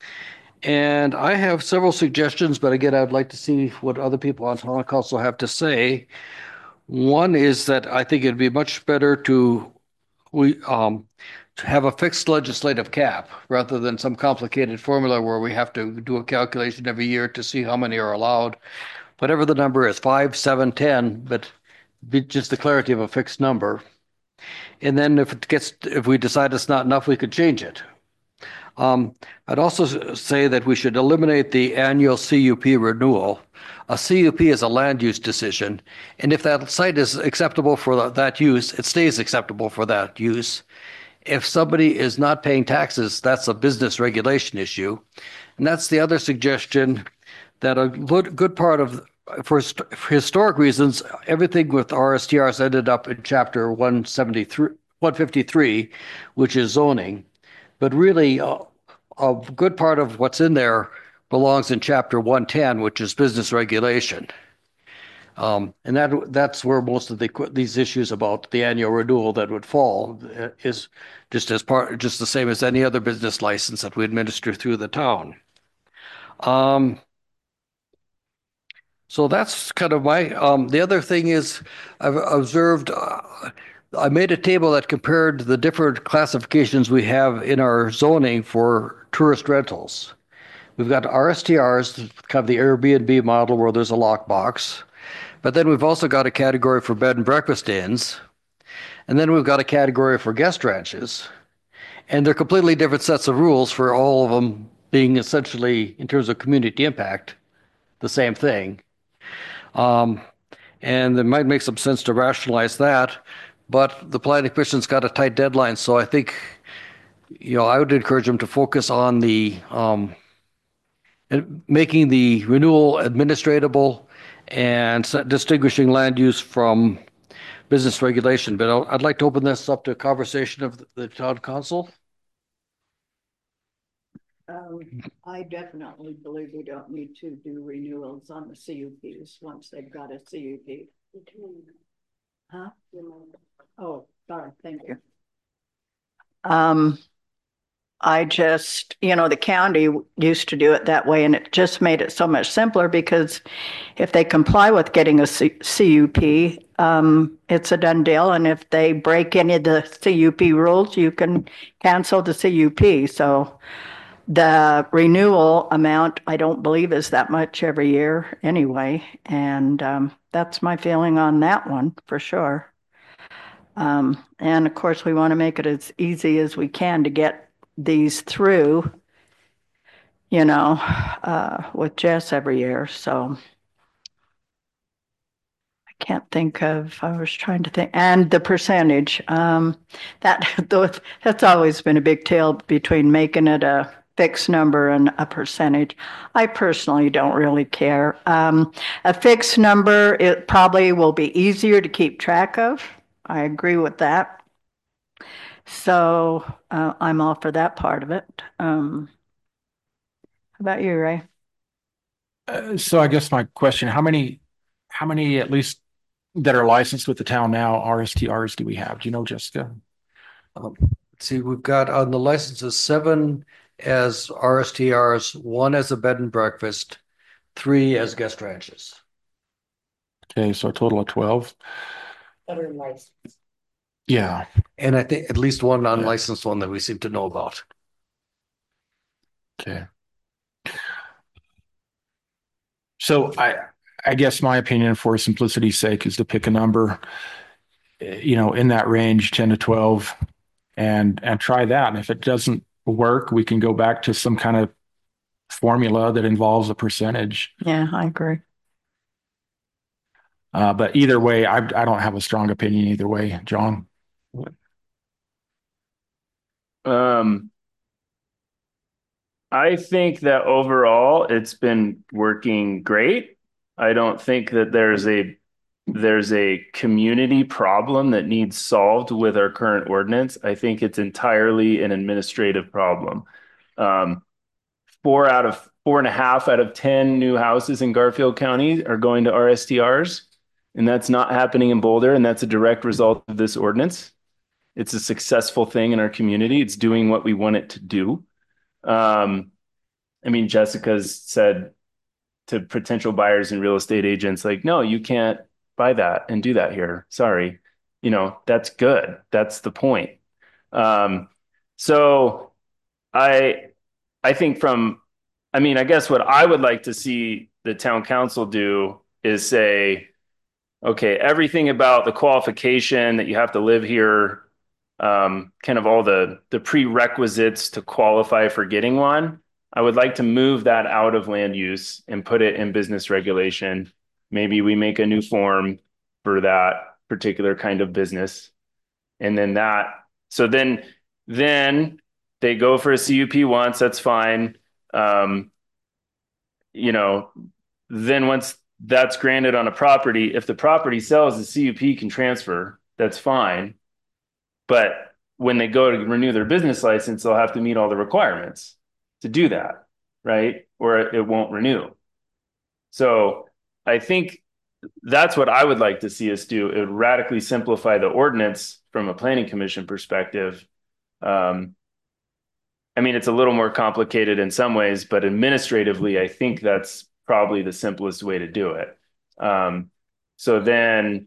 And I have several suggestions, but again, I'd like to see what other people on town council have to say. One is that I think it'd be much better to we um, to have a fixed legislative cap rather than some complicated formula where we have to do a calculation every year to see how many are allowed. Whatever the number is, five, seven, ten, but be just the clarity of a fixed number. And then if it gets, if we decide it's not enough, we could change it. Um, I'd also say that we should eliminate the annual C U P renewal. A C U P is a land use decision, and if that site is acceptable for that use, it stays acceptable for that use. If somebody is not paying taxes, that's a business regulation issue. And that's the other suggestion, that a good part of, for historic reasons, everything with R S T Rs ended up in chapter one seventy-three, one fifty-three, which is zoning. But really, uh, a good part of what's in there belongs in chapter one ten, which is business regulation. Um, and that that's where most of the these issues about the annual renewal that would fall is just as part, just the same as any other business license that we administer through the town. Um, so that's kind of my. Um, the other thing is, I've observed. Uh, I made a table that compared the different classifications we have in our zoning for tourist rentals. We've got R S T Rs, kind of the Airbnb model where there's a lockbox. But then we've also got a category for bed and breakfast inns. And then we've got a category for guest ranches. And they're completely different sets of rules for all of them being essentially, in terms of community impact, the same thing. Um, and it might make some sense to rationalize that. But the planning commission's got a tight deadline, so I think, you know, I would encourage them to focus on the um, making the renewal administratable and distinguishing land use from business regulation. But I'd like to open this up to a conversation of the town council. Um, I definitely believe we don't need to do renewals on the C U Ps once they've got a C U P. Huh? Oh, sorry, thank you. Um, I just, you know, the county used to do it that way, and it just made it so much simpler because if they comply with getting a C U P, um, it's a done deal. And if they break any of the C U P rules, you can cancel the C U P. So the renewal amount, I don't believe, is that much every year anyway. And um, that's my feeling on that one for sure. Um, and of course, we want to make it as easy as we can to get these through, you know, uh, with Jess every year. So I can't think of, I was trying to think, and the percentage, um, that that's always been a big deal between making it a fixed number and a percentage. I personally don't really care. Um, a fixed number, it probably will be easier to keep track of. I agree with that. So uh, I'm all for that part of it. Um, how about you, Ray? Uh, so I guess my question, how many, how many at least that are licensed with the town now, R S T Rs do we have? Do you know, Jessica? Um, see, we've got on the licenses seven as R S T Rs, one as a bed and breakfast, three as guest ranches. Okay, so a total of twelve. That are licensed. Yeah. And I think at least one unlicensed one that we seem to know about. Okay. So I, I guess my opinion, for simplicity's sake, is to pick a number, you know, in that range, ten to twelve, and and try that. And if it doesn't work, we can go back to some kind of formula that involves a percentage. Yeah, I agree. Uh, but either way, I I don't have a strong opinion either way, John. Um, I think that overall it's been working great. I don't think that there's a there's a community problem that needs solved with our current ordinance. I think it's entirely an administrative problem. Um, four out of four and a half out of ten new houses in Garfield County are going to R S T Rs, and that's not happening in Boulder, and that's a direct result of this ordinance. It's a successful thing in our community. It's doing what we want it to do. Um, I mean, Jessica's said to potential buyers and real estate agents, like, no, you can't buy that and do that here. Sorry. You know, that's good. That's the point. Um, so I, I think from, I mean, I guess what I would like to see the town council do is say, okay, everything about the qualification that you have to live here, um, kind of all the, the prerequisites to qualify for getting one. I would like to move that out of land use and put it in business regulation. Maybe we make a new form for that particular kind of business. And then that, so then, then they go for a C U P once, that's fine. Um, you know, then once that's granted on a property, if the property sells, the C U P can transfer, that's fine. But when they go to renew their business license, they'll have to meet all the requirements to do that, right? Or it won't renew. So I think that's what I would like to see us do. It would radically simplify the ordinance from a planning commission perspective. Um, I mean, it's a little more complicated in some ways, but administratively, I think that's probably the simplest way to do it. Um, so then,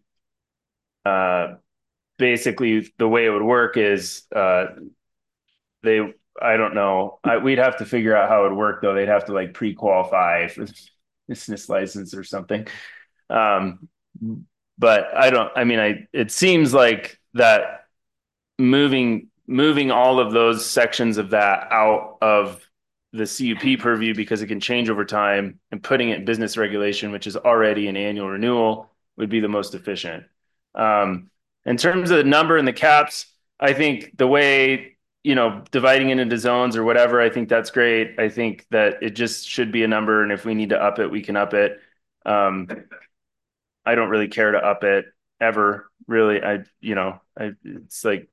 uh, basically the way it would work is uh, they, I don't know, I, we'd have to figure out how it would work though. They'd have to like pre-qualify for the business license or something. Um, but I don't, I mean, I, it seems like that moving, moving all of those sections of that out of the C U P purview, because it can change over time, and putting it in business regulation, which is already an annual renewal, would be the most efficient. Um, in terms of the number and the caps, I think the way, you know, dividing it into zones or whatever, I think that's great. I think that it just should be a number, and if we need to up it, we can up it. Um, I don't really care to up it ever, really. I, you know, I, it's like,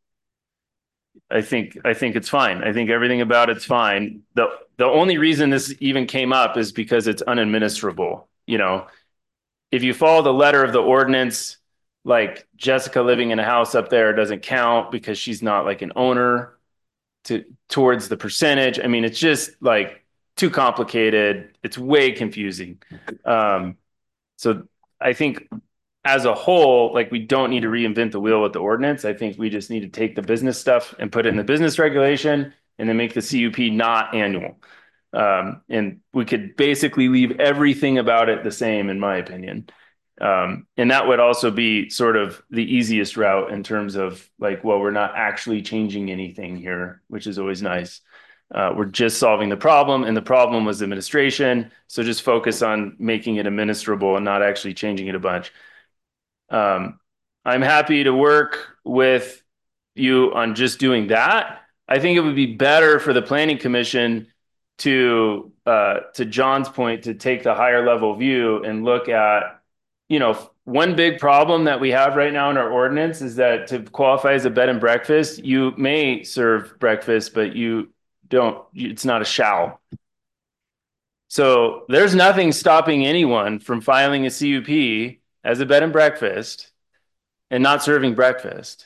I think, I think it's fine. I think everything about it's fine. The, the only reason this even came up is because it's unadministrable. You know, if you follow the letter of the ordinance, like Jessica living in a house up there doesn't count because she's not like an owner to towards the percentage. I mean, it's just like too complicated. It's way confusing. Um, so I think as a whole, like, we don't need to reinvent the wheel with the ordinance. I think we just need to take the business stuff and put it in the business regulation and then make the C U P not annual. Um, and we could basically leave everything about it the same, in my opinion. Um, and that would also be sort of the easiest route in terms of like, well, we're not actually changing anything here, which is always nice. Uh, we're just solving the problem, and the problem was administration. So just focus on making it administrable and not actually changing it a bunch. Um, I'm happy to work with you on just doing that. I think it would be better for the planning commission to uh, to John's point, to take the higher level view and look at, you know, one big problem that we have right now in our ordinance is that to qualify as a bed and breakfast, you may serve breakfast, but you don't, it's not a shall. So there's nothing stopping anyone from filing a C U P as a bed and breakfast and not serving breakfast.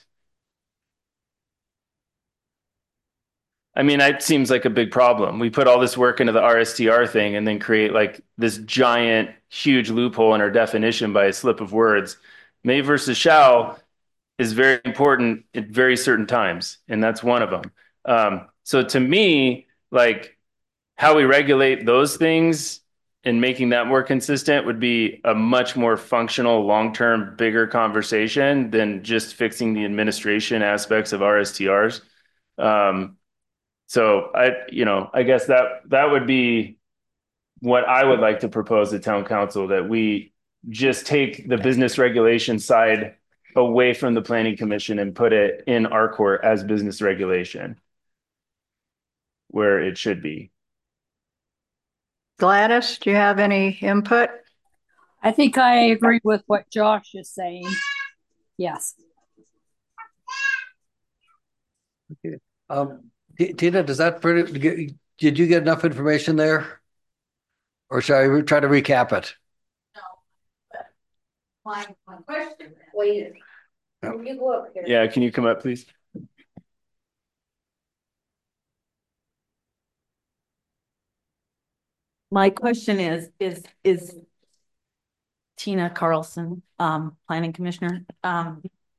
I mean, that seems like a big problem. We put all this work into the R S T R thing and then create like this giant, huge loophole in our definition by a slip of words. May versus shall is very important at very certain times, and that's one of them. Um, so to me, like how we regulate those things and making that more consistent would be a much more functional, long-term, bigger conversation than just fixing the administration aspects of R S T Rs. Um, So I, you know, I guess that that would be what I would like to propose to town council, that we just take the business regulation side away from the planning commission and put it in our court as business regulation where it should be. Gladys, do you have any input? I think I agree with what Josh is saying. Yes. Okay. Um, T- Tina, does that pretty, did you get enough information there? Or shall I re- try to recap it? My, my question, wait, can you go up here? Yeah, can you come up, please? My question is, is, is Tina Carlson, um, planning commissioner. Um,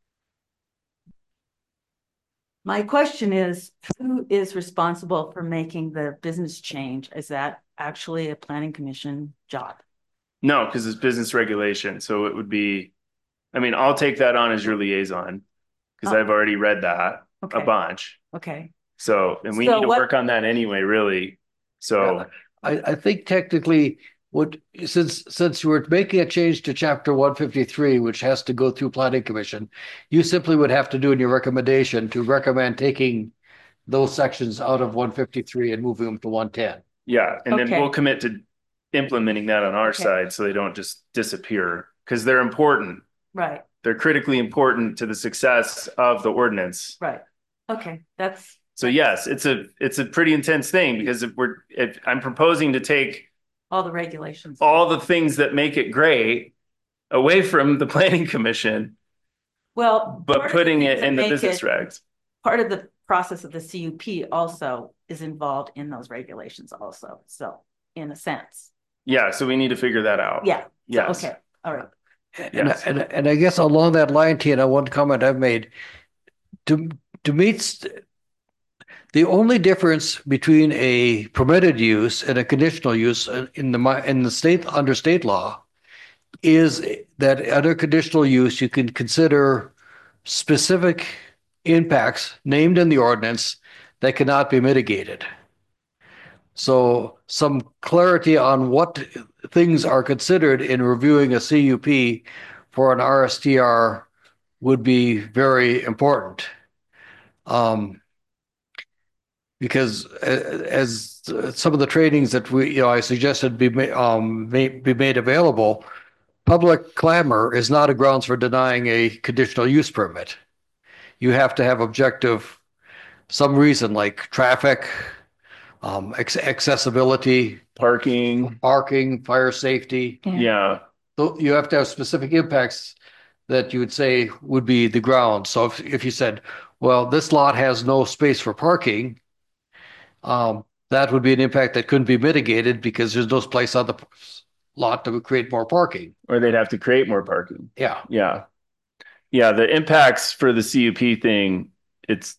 my question is, who is responsible for making the business change? Is that actually a planning commission job? No, because it's business regulation. So it would be, I mean, I'll take that on as your liaison because Oh. I've already read that Okay. a bunch. Okay. So, and we So need to what- work on that anyway, really. So I, I think technically what, since, since you were making a change to chapter one fifty-three, which has to go through planning commission, you simply would have to do in your recommendation to recommend taking those sections out of one fifty-three and moving them to one ten. yeah, and then Okay. we'll commit to implementing that on our Okay. side so they don't just disappear because they're important. Right, They're critically important to the success of the ordinance. right. Okay, that's, So yes, it's a it's a pretty intense thing because if we're if I'm proposing to take all the regulations. all the things that make it great away from the planning commission, Well, part but of the putting things it that in the make business it- regs. Part of the process of the C U P also is involved in those regulations also. So in a sense, Yeah, so we need to figure that out. yeah. So, Yes. Okay, all right. And, Yes. and, and I guess along that line, Tina, one comment I've made, to, to meet st- the only difference between a permitted use and a conditional use in the, mi- in the state, under state law, is that under conditional use, you can consider specific impacts named in the ordinance that cannot be mitigated. So some clarity on what things are considered in reviewing a C U P for an R S T R would be very important. Um, because uh, as some of the trainings that we, you know, I suggested be ma- um, may, be made available, public clamor is not a grounds for denying a conditional use permit. You have to have objective, some reason like traffic, um, ac- accessibility, Parking. parking, fire safety. Yeah. So you have to have specific impacts that you would say would be the ground. So if, if you said, well, this lot has no space for parking, um, that would be an impact that couldn't be mitigated because there's no place on the lot to create more parking. Or they'd have to create more parking. Yeah. Yeah. Yeah. The impacts for the C U P thing, it's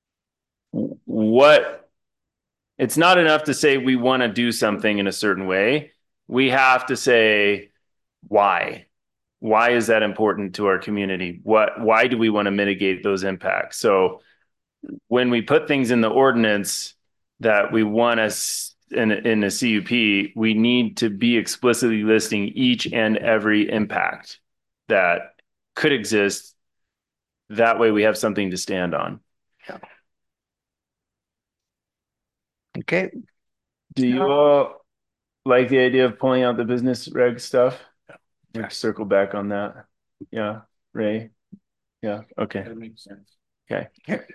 what it's not enough to say we want to do something in a certain way. We have to say why. Why is that important to our community? What, why do we want to mitigate those impacts? So when we put things in the ordinance that we want us in, in a C U P, we need to be explicitly listing each and every impact that could exist. That way we have something to stand on. Okay. Do you all like the idea of pulling out the business reg stuff? Yeah. Circle back on that. Yeah, Ray. Yeah, okay. That makes sense. Okay.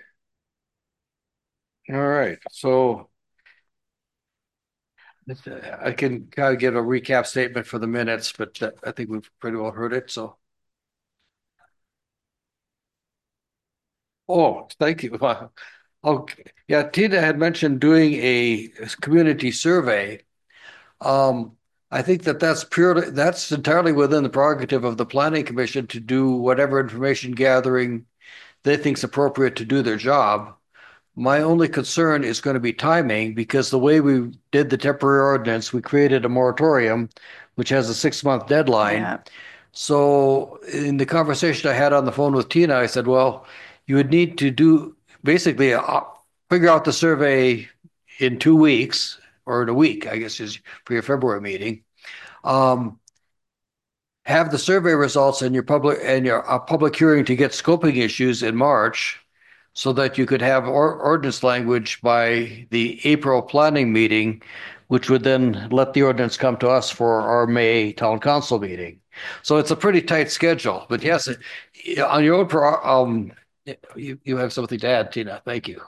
All right, so this, uh, I can kind of give a recap statement for the minutes, but uh, I think we've pretty well heard it, so. Oh, thank you. Wow. Okay, yeah, Tina had mentioned doing a community survey. Um, I think that that's purely, that's entirely within the prerogative of the planning commission to do whatever information gathering they think's appropriate to do their job. My only concern is going to be timing, because the way we did the temporary ordinance, we created a moratorium, which has a six month deadline. Yeah. So in the conversation I had on the phone with Tina, I said, well, you would need to do basically uh, figure out the survey in two weeks or in a week, I guess, is for your February meeting. Um, have the survey results and your public and your uh, public hearing to get scoping issues in March, so that you could have or, ordinance language by the April planning meeting, which would then let the ordinance come to us for our May town council meeting. So it's a pretty tight schedule, but yes, on your own, pro- um, you, you have something to add, Tina. Thank you.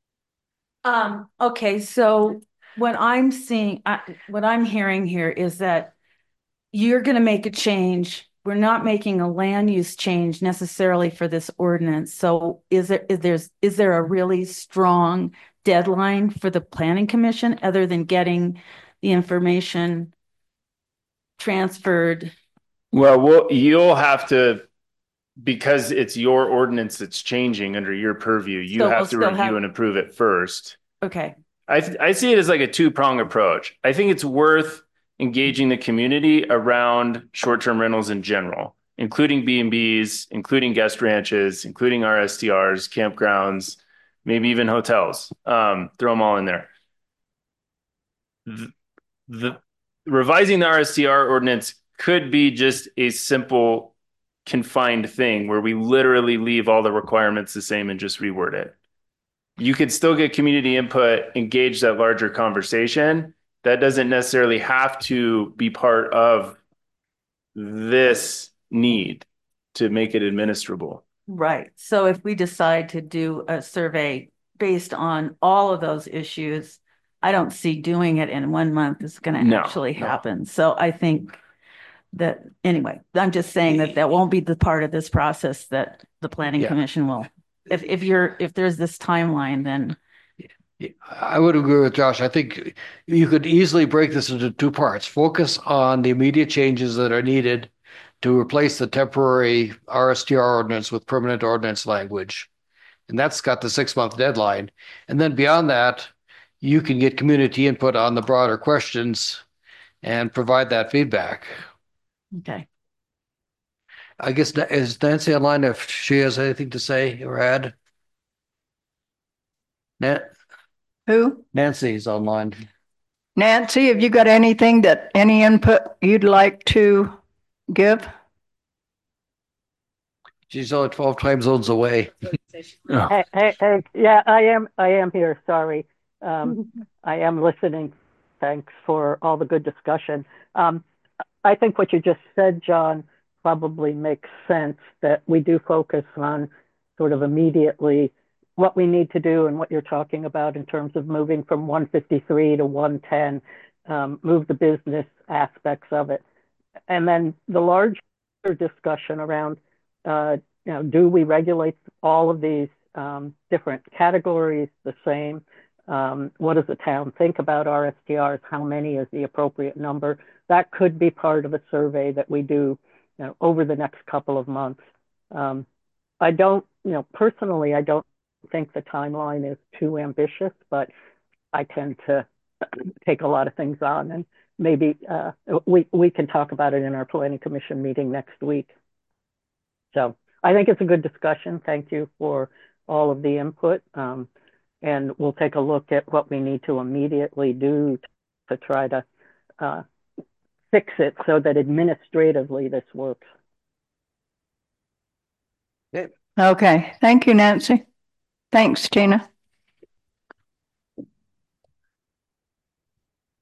Um, okay, so what I'm seeing, I, what I'm hearing here is that you're going to make a change. We're not making a land use change necessarily for this ordinance. So is there, is there's, is there a really strong deadline for the planning commission other than getting the information transferred? Well, we'll you'll have to, because it's your ordinance that's changing under your purview, you So have we'll to still review have- and approve it first. Okay. I th- I see it as like a two-prong approach. I think it's worth engaging the community around short-term rentals in general, including B and Bs, including guest ranches, including R S T Rs, campgrounds, maybe even hotels. Um, throw them all in there. The, the revising the R S T R ordinance could be just a simple confined thing where we literally leave all the requirements the same and just reword it. You could still get community input, engage that larger conversation. That doesn't necessarily have to be part of this need to make it administrable. Right. So if we decide to do a survey based on all of those issues, I don't see doing it in one month is going to No, actually no. happen. So I think that, anyway, I'm just saying that that won't be the part of this process that the planning Yeah. commission will. If, if you're, if there's this timeline, then I would agree with Josh. I think you could easily break this into two parts. Focus on the immediate changes that are needed to replace the temporary R S T R ordinance with permanent ordinance language. And that's got the six month deadline. And then beyond that, you can get community input on the broader questions and provide that feedback. okay. I guess, is Nancy online if she has anything to say or add? Na- Who? Nancy's online. Nancy, have you got anything that, any input you'd like to give? She's only twelve time zones away. Oh. Hey, hey, hey, yeah, I am, I am here, sorry. Um, I am listening. Thanks for all the good discussion. Um, I think what you just said, John, probably makes sense, that we do focus on sort of immediately what we need to do and what you're talking about in terms of moving from one fifty-three to one ten, um, move the business aspects of it. And then the larger discussion around, uh, you know, do we regulate all of these um, different categories the same? Um, what does the town think about R S T Rs? How many is the appropriate number? That could be part of a survey that we do, you know, over the next couple of months. Um, I don't, you know, personally, I don't think the timeline is too ambitious, but I tend to take a lot of things on, and maybe uh, we, we can talk about it in our planning commission meeting next week. So I think it's a good discussion. Thank you for all of the input. Um, and we'll take a look at what we need to immediately do to try to uh, fix it so that administratively this works. Okay, thank you, Nancy. Thanks, Tina.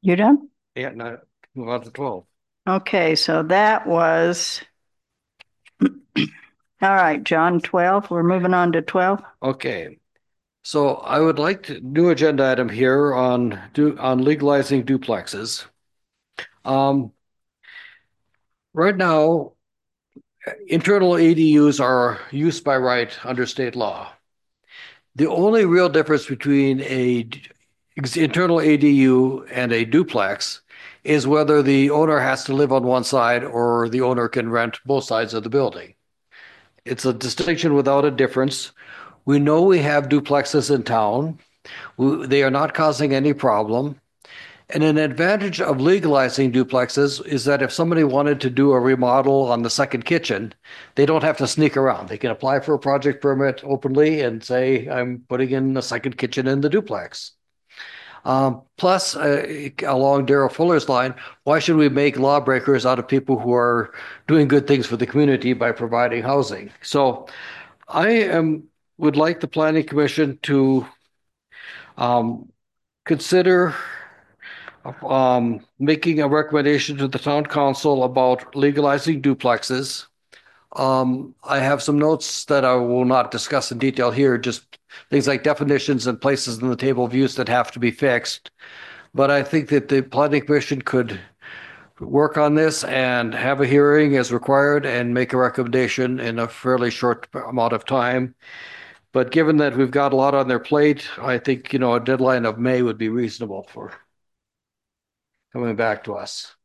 You done? Yeah, now move on to twelve. Okay, so that was, all right, John, twelve. We're moving on to twelve. Okay. So I would like to new agenda item here on do on legalizing duplexes. Um, right now, internal A D Us are use by right under state law. The only real difference between a internal A D U and a duplex is whether the owner has to live on one side or the owner can rent both sides of the building. It's a distinction without a difference. We know we have duplexes in town. We, they are not causing any problem. And an advantage of legalizing duplexes is that if somebody wanted to do a remodel on the second kitchen, they don't have to sneak around. They can apply for a project permit openly and say, I'm putting in a second kitchen in the duplex. Um, plus, uh, along Daryl Fuller's line, why should we make lawbreakers out of people who are doing good things for the community by providing housing? So I am would like the Planning Commission to um, consider um, making a recommendation to the town council about legalizing duplexes. Um, I have some notes that I will not discuss in detail here, just things like definitions and places in the table of use that have to be fixed. But I think that the Planning Commission could work on this and have a hearing as required and make a recommendation in a fairly short amount of time. But given that we've got a lot on their plate, I think, you know, a deadline of May would be reasonable for coming back to us.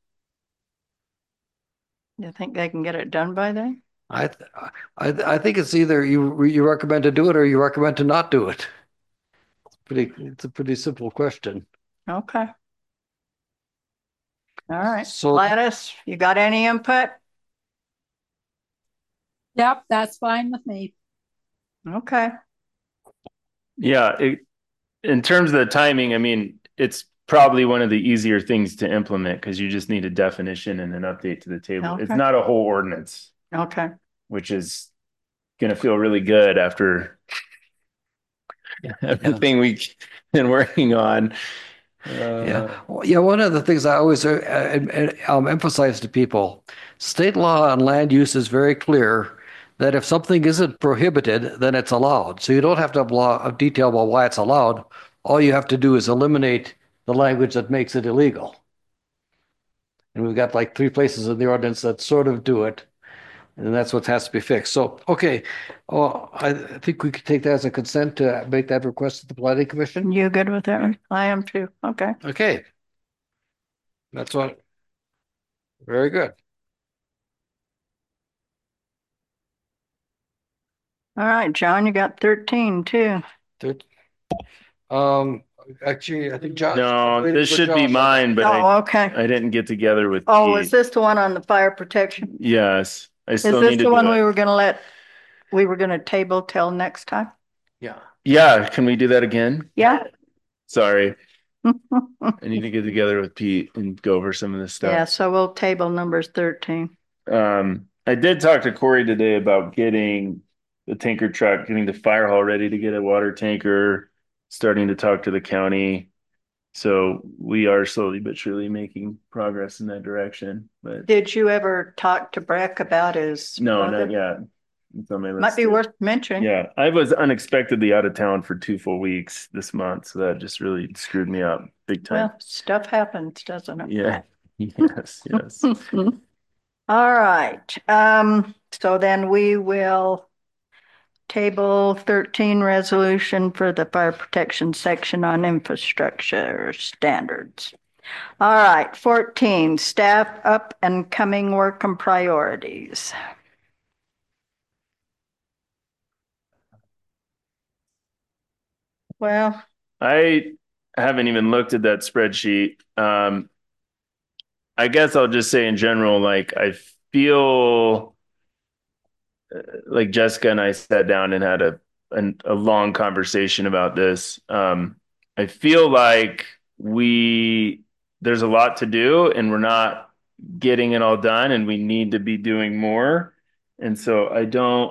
You think they can get it done by then? I, I, I think it's either you you recommend to do it or you recommend to not do it. It's pretty. It's a pretty simple question. Okay. All right. So- Gladys, you got any input? Yep, that's fine with me. Okay. Yeah, it, in terms of the timing, I mean, it's probably one of the easier things to implement because you just need a definition and an update to the table. It's Okay. not a whole ordinance, Okay. which is going to feel really good after everything we've been working on. Uh, Yeah, Well, yeah. One of the things I always uh, um, emphasize to people: state law on land use is very clear that if something isn't prohibited, then it's allowed. So you don't have to have law of detail about why it's allowed. All you have to do is eliminate the language that makes it illegal. And we've got like three places in the ordinance that sort of do it. And that's what has to be fixed. So, okay. Oh, I think we could take that as a consent to make that request to the Planning Commission. You good with that one? I am too. Okay. Okay. That's what. Very good. All right, John, you got thirteen too. Third- Um, actually, I think John. no, waiting this for should be Josh. mine, but Oh, I, okay. I didn't get together with Oh, Pete. is this the one on the fire protection? Yes, I Is still this need to the do one it. we were gonna let, we were gonna table till next time? Yeah. Yeah, can we do that again? Yeah. Sorry, I need to get together with Pete and go over some of this stuff. Yeah, so we'll table numbers thirteen. Um, I did talk to Corey today about getting the tanker truck, getting the fire hall ready to get a water tanker, starting to talk to the county. So we are slowly but surely making progress in that direction. But Did you ever talk to Breck about his? no, brother? not yet. It's on my list Might be too. worth mentioning. Yeah, I was unexpectedly out of town for two full weeks this month, so that just really screwed me up big time. Well, stuff happens, doesn't it? Yeah. Yes, yes. All right, um, so then we will table thirteen resolution for the fire protection section on infrastructure standards. All right, fourteen, staff up and coming work and priorities. Well, I haven't even looked at that spreadsheet. Um, I guess I'll just say in general, like I feel uh, like Jessica and I sat down and had a an, a long conversation about this. Um, I feel like we there's a lot to do and we're not getting it all done and we need to be doing more. And so I don't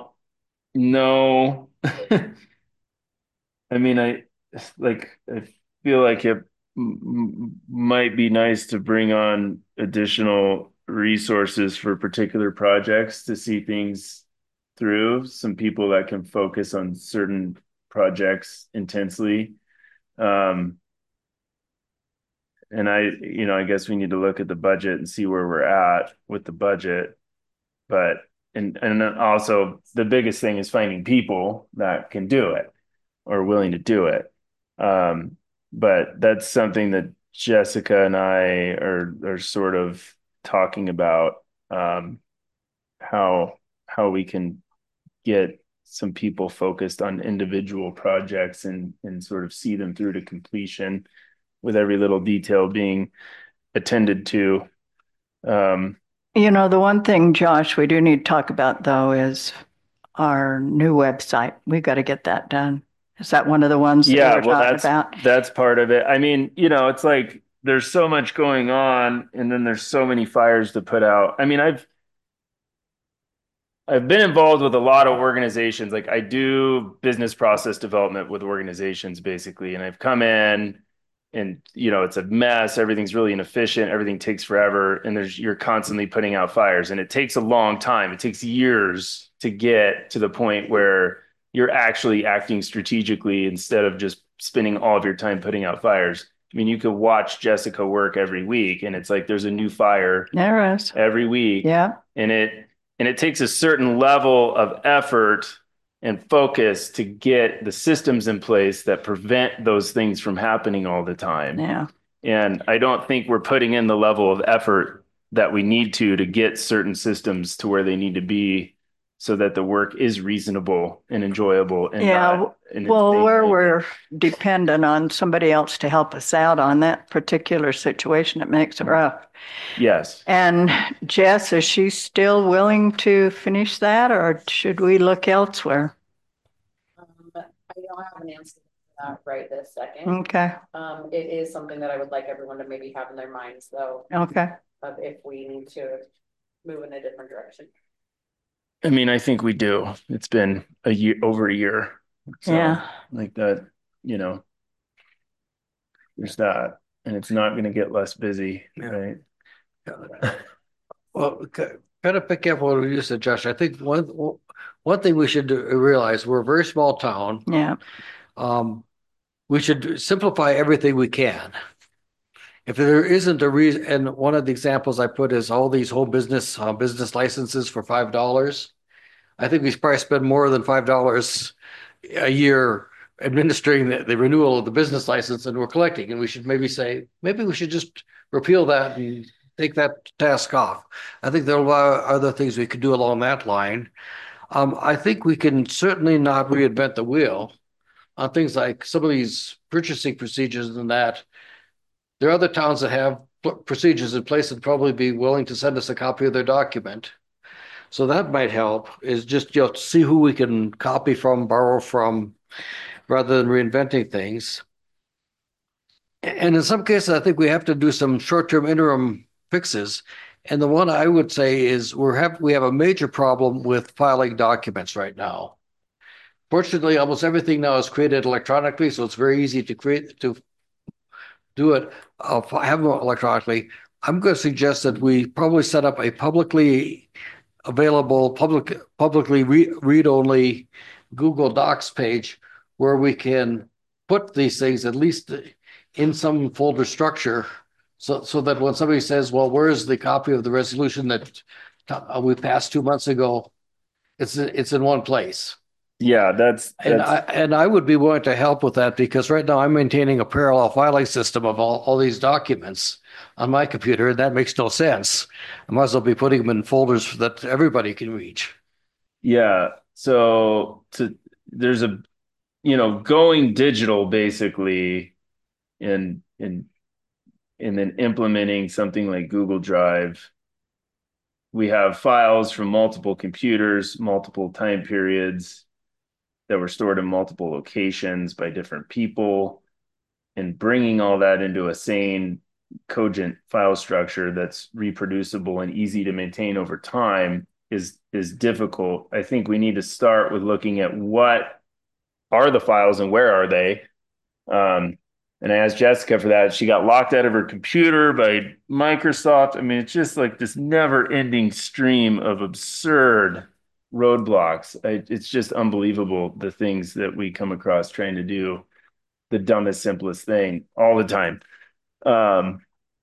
know. I mean, I like I feel like if m- might be nice to bring on additional resources for particular projects to see things through. Some people that can focus on certain projects intensely. Um, and I, you know, I guess we need to look at the budget and see where we're at with the budget. But and and then also the biggest thing is finding people that can do it or willing to do it. Um, but that's something that Jessica and I are are sort of talking about, um, how how we can get some people focused on individual projects and and sort of see them through to completion with every little detail being attended to. Um, You know, the one thing, Josh, we do need to talk about though is our new website. We got to get that done. Is that one of the ones that yeah, we're well, talking that's about? that's part of it. I mean, you know, it's like there's so much going on, and then there's so many fires to put out. I mean, I've I've been involved with a lot of organizations. Like I do business process development with organizations basically, and I've come in and you know, it's a mess, everything's really inefficient, everything takes forever, and there's you're constantly putting out fires, and it takes a long time. It takes years to get to the point where you're actually acting strategically instead of just spending all of your time putting out fires. I mean, you could watch Jessica work every week, and it's like there's a new fire There is. every week. Yeah. And it and it takes a certain level of effort and focus to get the systems in place that prevent those things from happening all the time. Yeah. And I don't think we're putting in the level of effort that we need to to get certain systems to where they need to be so that the work is reasonable and enjoyable and Yeah. not, and it's Well, where painful. we're dependent on somebody else to help us out on that particular situation, it makes it rough. Yes. And Jess, is she still willing to finish that or should we look elsewhere? Um, but I don't have an answer for that right this second. Okay. Um, it is something that I would like everyone to maybe have in their minds though, Okay. of if we need to move in a different direction. I mean, I think we do. It's been a year, over a year. So, Yeah. like that, you know, there's that. And it's not going to get less busy, Yeah. right? Yeah. Well, kind of pick up what you said, Josh. I think one one thing we should do, realize we're a very small town. Yeah. Um, we should simplify everything we can. If there isn't a reason, and one of the examples I put is all these whole business uh, business licenses for five dollars. I think we probably spend more than five dollars a year administering the, the renewal of the business license, and we're collecting. And we should maybe say, maybe we should just repeal that and take that task off. I think there are other things we could do along that line. Um, I think we can certainly not reinvent the wheel on things like some of these purchasing procedures and that. There are other towns that have procedures in place and probably be willing to send us a copy of their document. So that might help, is just, you know, to see who we can copy from, borrow from, rather than reinventing things. And in some cases, I think we have to do some short-term interim fixes. And the one I would say is we're have we have a major problem with filing documents right now. Fortunately, almost everything now is created electronically, so it's very easy to create to do it. Uh, have them electronically. I'm going to suggest that we probably set up a publicly available, public, publicly re- read-only Google Docs page where we can put these things at least in some folder structure, so so that when somebody says, "Well, where's the copy of the resolution that uh, we passed two months ago?" It's it's in one place. Yeah, that's, that's and I and I would be willing to help with that because right now I'm maintaining a parallel filing system of all, all these documents on my computer, and that makes no sense. I might as well be putting them in folders that everybody can reach. Yeah. So to there's a, you know, going digital basically and and and then implementing something like Google Drive. We have files from multiple computers, multiple time periods that were stored in multiple locations by different people, and bringing all that into a sane, cogent file structure that's reproducible and easy to maintain over time is is difficult. I think we need to start with looking at what are the files and where are they, um, And I asked Jessica for that. She got locked out of her computer by Microsoft. I mean, it's just like this never ending stream of absurd roadblocks. I, it's just unbelievable the things that we come across trying to do the dumbest, simplest thing all the time. Um,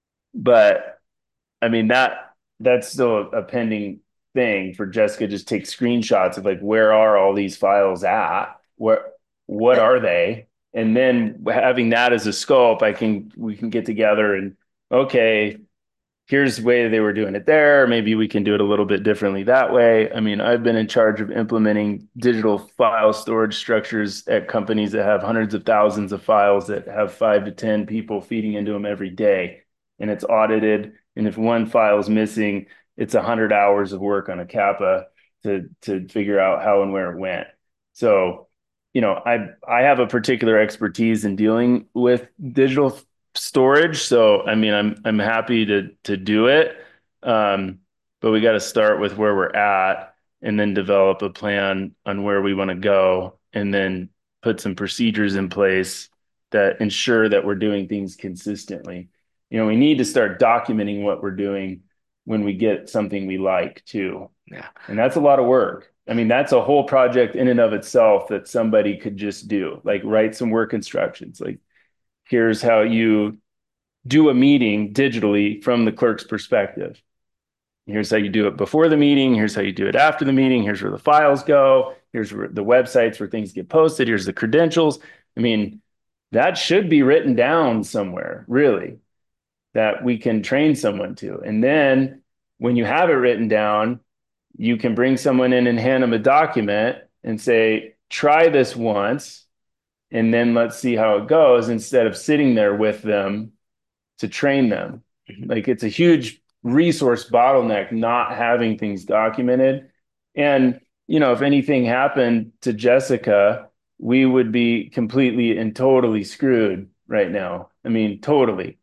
but I mean, that that's still a, a pending thing for Jessica. Just take screenshots of like, where are all these files at? Where, what are they? And then having that as a scope, I can, we can get together and, okay, here's the way they were doing it there. Maybe we can do it a little bit differently that way. I mean, I've been in charge of implementing digital file storage structures at companies that have hundreds of thousands of files that have five to ten people feeding into them every day. And it's audited. And if one file is missing, it's a hundred hours of work on a CAPA to, to figure out how and where it went. So, you know, I, I have a particular expertise in dealing with digital storage. So, I mean, I'm, I'm happy to, to do it. Um, but we got to start with where we're at and then develop a plan on where we want to go and then put some procedures in place that ensure that we're doing things consistently. You know, we need to start documenting what we're doing when we get something we like too. Yeah. And that's a lot of work. I mean, that's a whole project in and of itself that somebody could just do, like write some work instructions. Like, here's how you do a meeting digitally from the clerk's perspective. Here's how you do it before the meeting. Here's how you do it after the meeting. Here's where the files go. Here's where the websites where things get posted. Here's the credentials. I mean, that should be written down somewhere, really, that we can train someone to. And then when you have it written down, you can bring someone in and hand them a document and say, try this once, and then let's see how it goes, instead of sitting there with them to train them. Like, it's a huge resource bottleneck not having things documented. And, you know, if anything happened to Jessica, we would be completely and totally screwed right now. I mean, totally,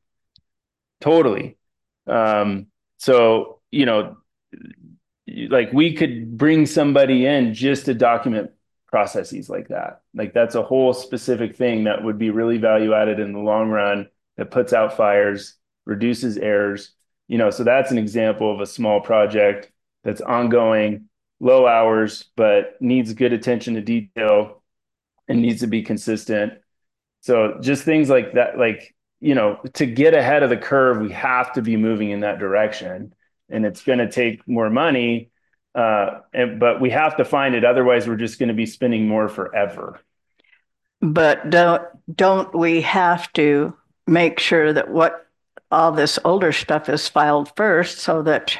totally. Um, so, you know, like, we could bring somebody in just to document processes like that. Like, that's a whole specific thing that would be really value added in the long run, that puts out fires, reduces errors. You know, so that's an example of a small project that's ongoing, low hours, but needs good attention to detail and needs to be consistent. So just things like that, like, you know, to get ahead of the curve, we have to be moving in that direction. And it's going to take more money, uh, and, but we have to find it. Otherwise, we're just going to be spending more forever. But don't, don't we have to make sure that what all this older stuff is filed first, so that,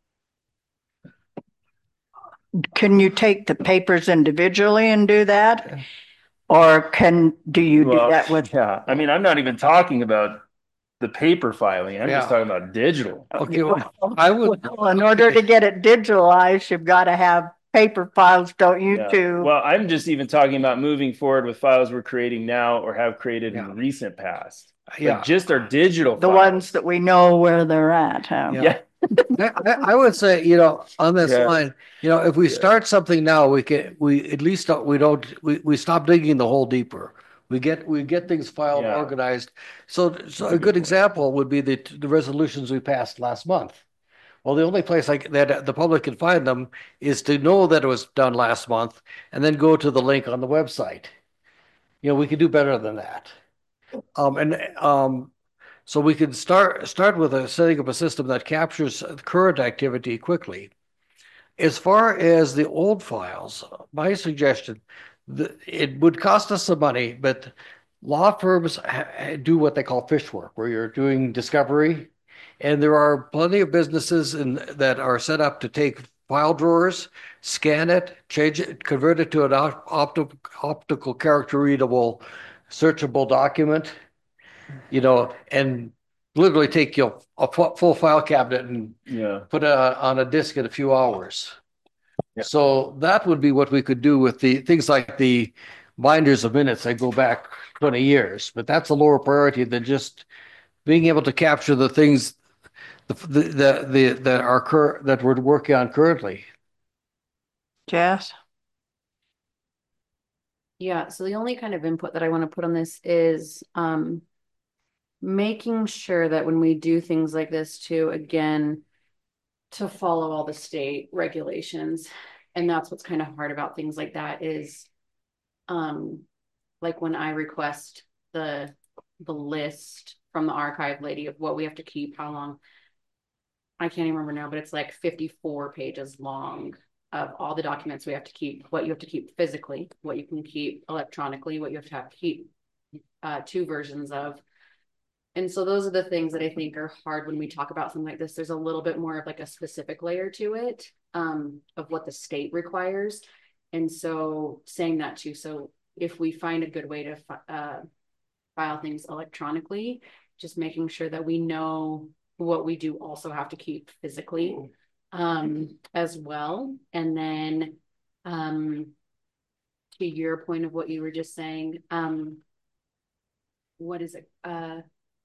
can you take the papers individually and do that? Or can, do you Well, do that with? Yeah, I mean, I'm not even talking about the paper filing. I'm Yeah. just talking about digital. Okay, well, I would, Well, in order to get it digitalized, you've got to have paper files, don't you, Yeah. too? Well, I'm just even talking about moving forward with files we're creating now or have created Yeah. in the recent past. yeah. Like, just our digital The files. ones that we know where they're at, huh? Yeah. Yeah. I, I I would say, you know, on this Yeah. line, you know, if we Yeah. start something now, we can, we at least don't, we don't, we, we stop digging the hole deeper. We get, we get things filed, Yeah. organized. So, so a a good good point. example would be the, the resolutions we passed last month. Well, the only place like that the public can find them is to know that it was done last month and then go to the link on the website. You know, we could do better than that. Um, and, um, so we can start, start with a setting up a system that captures current activity quickly. As far as the old files, my suggestion, the, it would cost us some money, but law firms ha- do what they call fish work, where you're doing discovery. And there are plenty of businesses in, that are set up to take file drawers, scan it, change it, convert it to an op- optical, optical character readable, searchable document, you know, and literally take you a fu- full file cabinet and Yeah. put it on a disk in a few hours. Yeah. So that would be what we could do with the things like the binders of minutes that go back twenty years, but that's a lower priority than just being able to capture the things the the the, the that are cur- that we're working on currently. Jess? Yeah, so the only kind of input that I want to put on this is, um, making sure that when we do things like this too, again, to follow all the state regulations. And that's what's kind of hard about things like that is, um, like when I request the, the list from the archive lady of what we have to keep, how long, I can't even remember now, but it's like fifty-four pages long of all the documents we have to keep, what you have to keep physically, what you can keep electronically, what you have to have to keep uh, two versions of. And so those are the things that I think are hard when we talk about something like this. There's a little bit more of like a specific layer to it, um, of what the state requires. And so saying that too, so if we find a good way to uh, file things electronically, just making sure that we know what we do also have to keep physically um, as well. And then um, to your point of what you were just saying, um, what is it? Uh,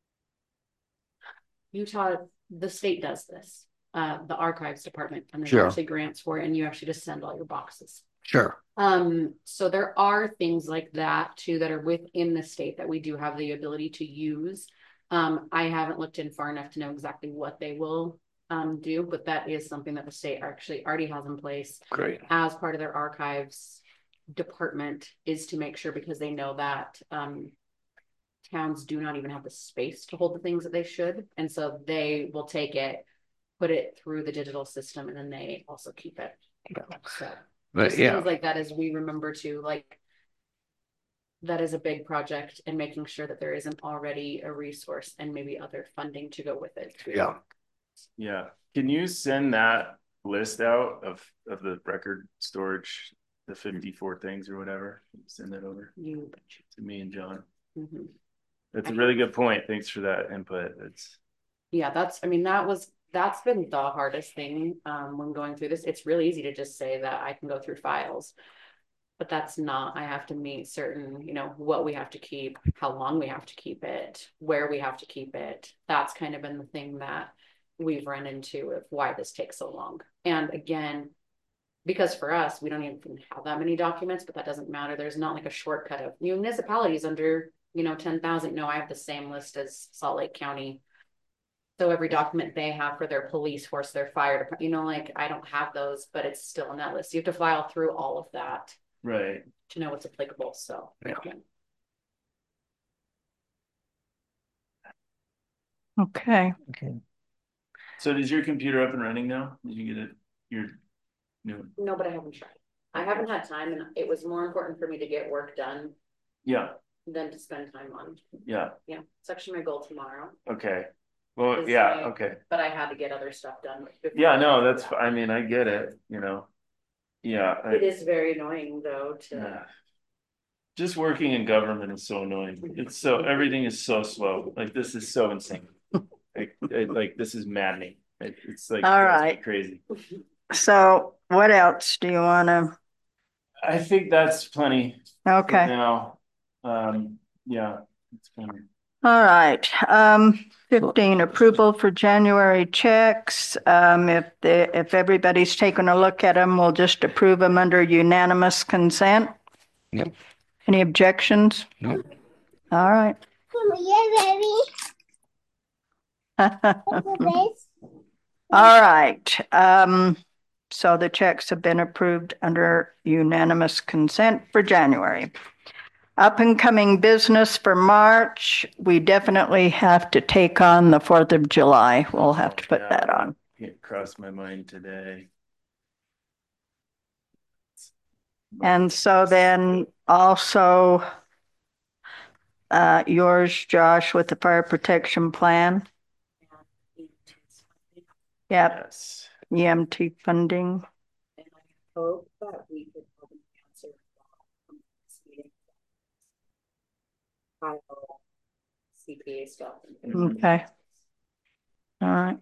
Utah, the state does this, uh, the archives department, and there's Sure. actually grants for it, and you actually just send all your boxes. Sure. Um, so there are things like that too that are within the state that we do have the ability to use. Um, I haven't looked in far enough to know exactly what they will um, do, but that is something that the state actually already has in place. Great. As part of their archives department, is to make sure, because they know that um, towns do not even have the space to hold the things that they should. And so they will take it, put it through the digital system, and then they also keep it. So But just yeah, things like that, as we remember to, like, that is a big project, and making sure that there isn't already a resource and maybe other funding to go with it too. yeah. Yeah. Can you send that list out of, of the record storage, the fifty-four things or whatever? Send that over You to me and John. mm-hmm. That's a really good point. Thanks for that input. It's Yeah, that's, I mean, that was, that's been the hardest thing um, when going through this. It's really easy to just say that I can go through files, but that's not, I have to meet certain, you know, what we have to keep, how long we have to keep it, where we have to keep it. That's kind of been the thing that we've run into of why this takes so long. And again, because for us, we don't even have that many documents, but that doesn't matter. There's not like a shortcut of municipalities under, you know, ten thousand. No, I have the same list as Salt Lake County. So every document they have for their police force, their fire department, you know, like I don't have those, but it's still on that list. You have to file through all of that right to know what's applicable. So Yeah. yeah. Okay. Okay. So is your computer up and running now? Did you get it? Your new No, but I haven't tried. I haven't had time, and it was more important for me to get work done yeah than to spend time on. yeah Yeah, it's actually my goal tomorrow. okay well Is yeah my- okay But I had to get other stuff done. before yeah I no could do that's that. I mean I get it, you know. Yeah I, It is very annoying though to. uh, just working in government is so annoying. It's so everything is so slow. Like this is so insane. Like, it, like this is maddening. It, it's like All drives me right. crazy. So what else do you want to? I think that's plenty for Okay. now. Um, yeah, it's plenty. All right. Um, fifteen, approval for January checks. Um, if the, if everybody's taken a look at them, we'll just approve them under unanimous consent. Yep. Any objections? Nope. All right. All right. Um, so the checks have been approved under unanimous consent for January. Up and coming business for March, we definitely have to take on the fourth of July. We'll have to put Yeah, that on. It crossed my mind today. And so then also uh, yours, Josh, with the fire protection plan. Yep, Yes. E M T funding. And I hope that we could probably answer from this meeting. File C P A stuff. Okay. All right.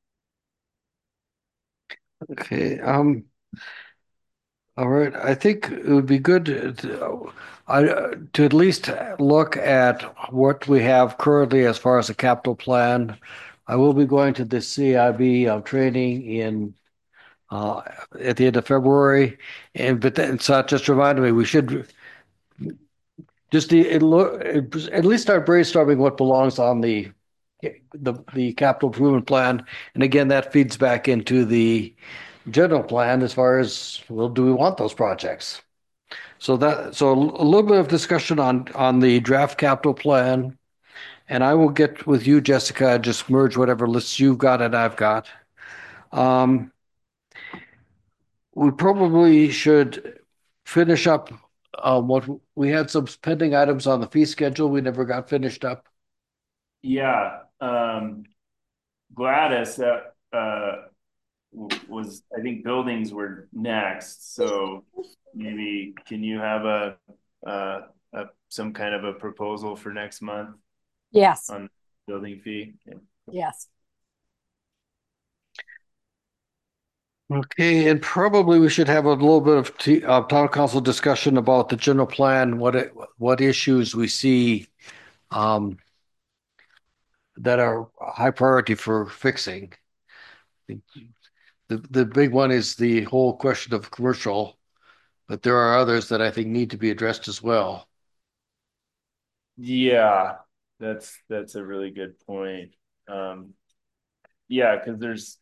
Okay, um, all right, I think it would be good to, I, to at least look at what we have currently as far as a capital plan. I will be going to the C I B uh, training in uh, at the end of February, and but then so it just reminded me we should just the, it look, at least start brainstorming what belongs on the, the, the capital improvement plan. And again, that feeds back into the general plan as far as, well, do we want those projects? So that, so a little bit of discussion on, on the draft capital plan. And I will get with you, Jessica, just merge whatever lists you've got and I've got. Um, we probably should finish up uh, what we had some pending items on the fee schedule. We never got finished up. Yeah, um, Gladys, that uh, w- was, I think buildings were next. So maybe can you have a, uh, a some kind of a proposal for next month Yes, on building fee? Yeah. yes. Okay, and probably we should have a little bit of t- uh, town council discussion about the general plan, what it, what issues we see um, that are high priority for fixing. The the big one is the whole question of commercial, but there are others that I think need to be addressed as well. Yeah, that's that's a really good point. Um, yeah, because there's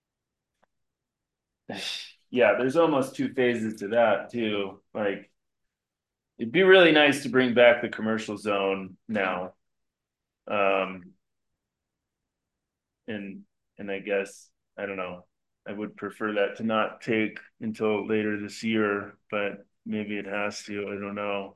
yeah, there's almost two phases to that too. Like it'd be really nice to bring back the commercial zone now. Um, and and I guess I don't know. I would prefer that to not take until later this year, but maybe it has to. I don't know.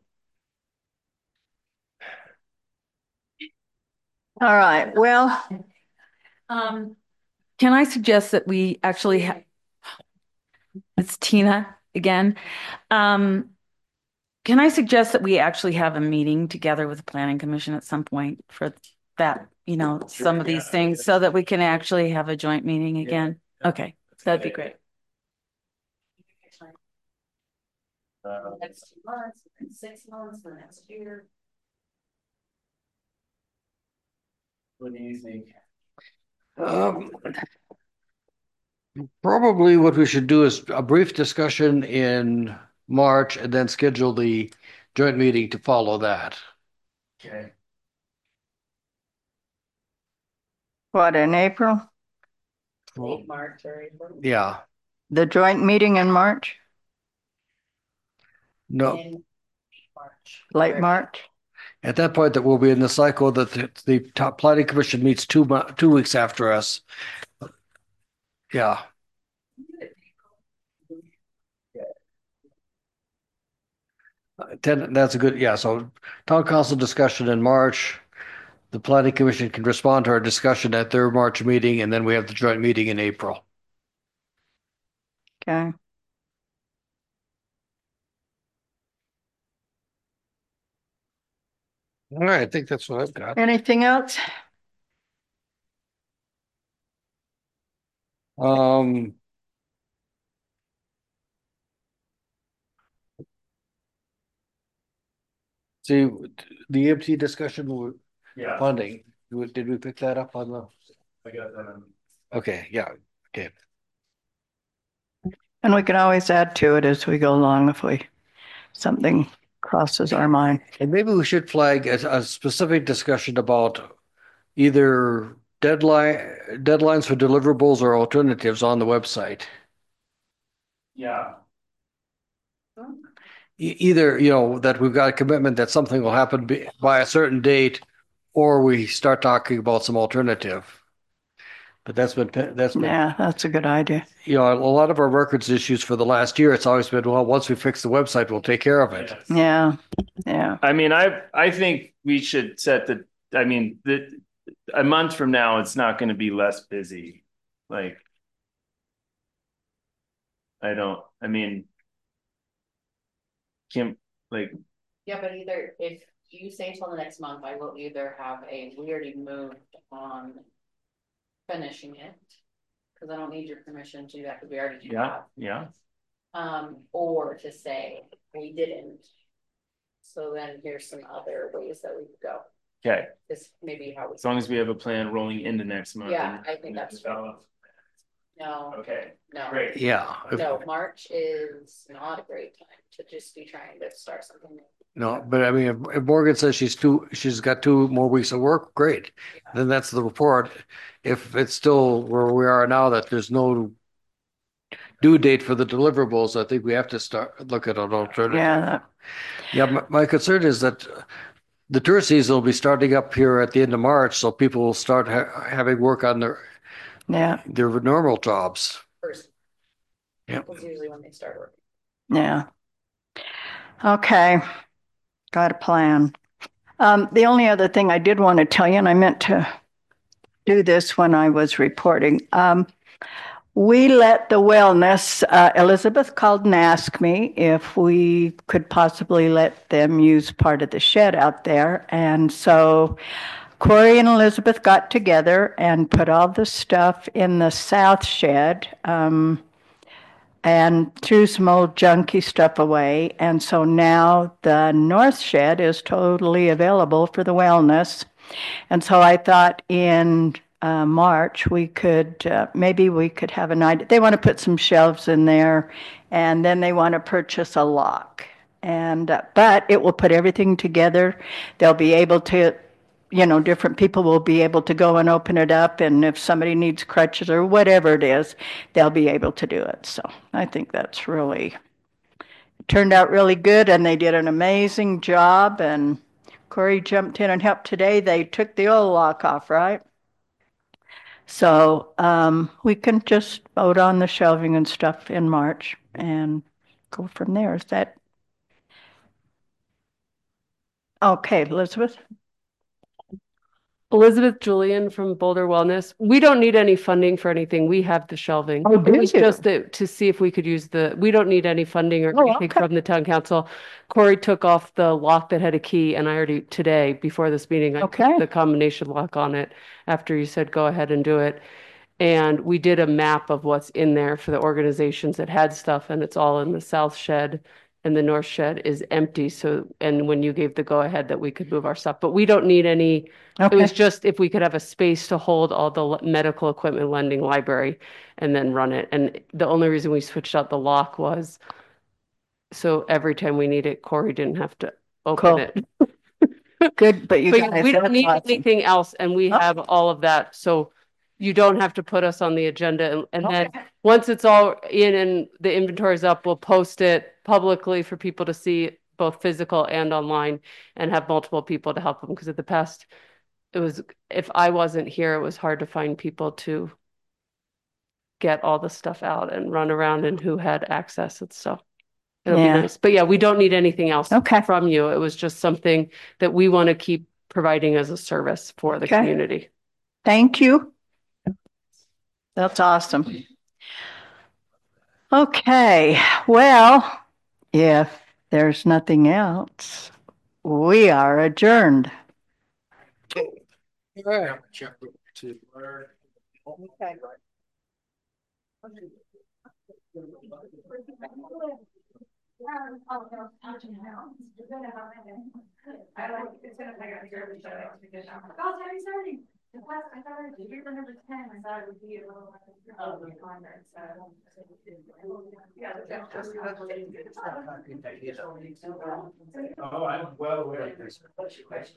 All right, well, Um, can I suggest that we actually have, it's Tina again. Um, can I suggest that we actually have a meeting together with the planning commission at some point for that, you know, some of these yeah. things so that we can actually have a joint meeting again? Yeah. Okay, that'd be great. Uh, Next two months, six months, the next year. what do you think? Um, probably what we should do is a brief discussion in March and then schedule the joint meeting to follow that. Okay. what, in April? Late March or April. Yeah, The joint meeting in March, no, In March. late March? at that point that we'll be in the cycle that the, the top planning commission meets two mo- two weeks after us. Yeah. Uh, Ten, that's a good, yeah, so town council discussion in March. The planning commission can respond to our discussion at their March meeting, and then we have the joint meeting in April. Okay. All right, I think that's what I've got. Anything else? Um, see, the E M T discussion with Yeah, funding, did we pick that up on the, I got that. on- okay, yeah, okay. And we can always add to it as we go along if we, something crosses our mind. And maybe we should flag a, a specific discussion about either deadline, deadlines for deliverables or alternatives on the website. Yeah. E- Either, you know, that we've got a commitment that something will happen be- by a certain date, or we start talking about some alternative. But that's been, pe- that's been, Yeah, that's a good idea. you know, a lot of our records issues for the last year, it's always been, well, once we fix the website, we'll take care of it. Yes. Yeah, yeah. I mean, I I think we should set the. I mean, the a month from now, it's not going to be less busy. Like, I don't. I mean, Kim, like, Yeah, but either if you say till the next month, I will either have a, we already moved on finishing it. Cause I don't need your permission to do that, cause we already do yeah, that. yeah. Um, or to say, we didn't. So then here's some other ways that we could go. Okay. This may be how we. As long as we have a plan rolling into next month. Yeah, and- I think and that's develop. No, Okay. no. Great. Yeah. if- No, March is not a great time to just be trying to start something new. No, but I mean, if, if Morgan says she's two, she's got two more weeks of work, great. Then that's the report. If it's still where we are now, that there's no due date for the deliverables, I think we have to start look at an alternative. Yeah. Yeah, my, my concern is that the tourist season will be starting up here at the end of March, so people will start ha having work on their Yeah. their normal jobs. First. Yeah. That's usually when they start working. Yeah. Okay. Got a plan. Um, the only other thing I did want to tell you, and I meant to do this when I was reporting, um, we let the wellness, uh, Elizabeth called and asked me if we could possibly let them use part of the shed out there. And so Corey and Elizabeth got together and put all the stuff in the south shed, um, and threw some old junky stuff away. And so now the north shed is totally available for the wellness. And so I thought in uh, March we could, uh, maybe we could have an idea. They want to put some shelves in there, and then they want to purchase a lock. And, uh, but it will put everything together. They'll be able to, you know, different people will be able to go and open it up, and if somebody needs crutches or whatever it is, they'll be able to do it. So I think that's really, it turned out really good, and they did an amazing job, and Corey jumped in and helped today. They took the old lock off, right? So um, we can just vote on the shelving and stuff in March and go from there. Is that okay, Elizabeth? Elizabeth Julian from Boulder Wellness. We don't need any funding for anything. We have the shelving. Oh, do It was you? just to, to see if we could use the, we don't need any funding or Oh, anything okay. from the town council. Corey took off the lock that had a key, and I already, today, before this meeting, I Okay. put the combination lock on it after you said, go ahead and do it. And we did a map of what's in there for the organizations that had stuff, and it's all in the south shed, and the north shed is empty. So, and when you gave the go ahead that we could move our stuff, but we don't need any. It Okay. was just if we could have a space to hold all the l- medical equipment lending library and then run it. And the only reason we switched out the lock was so every time we need it, Corey didn't have to open Cool. it. Good, but you But guys, we don't that's need awesome. anything else, and we Oh. have all of that, so you don't have to put us on the agenda, and, and then, Okay. once it's all in and the inventory's up, we'll post it publicly for people to see, both physical and online, and have multiple people to help them, because at the past, it was, if I wasn't here, it was hard to find people to get all the stuff out and run around and who had access and stuff. It'll be Yeah. nice, but yeah, we don't need anything else Okay. from you. It was just something that we want to keep providing as a service for the Okay. community. Thank you. That's awesome. Okay, well, if there's nothing else, we are adjourned. Right. Okay. Oh, I'm well aware of this.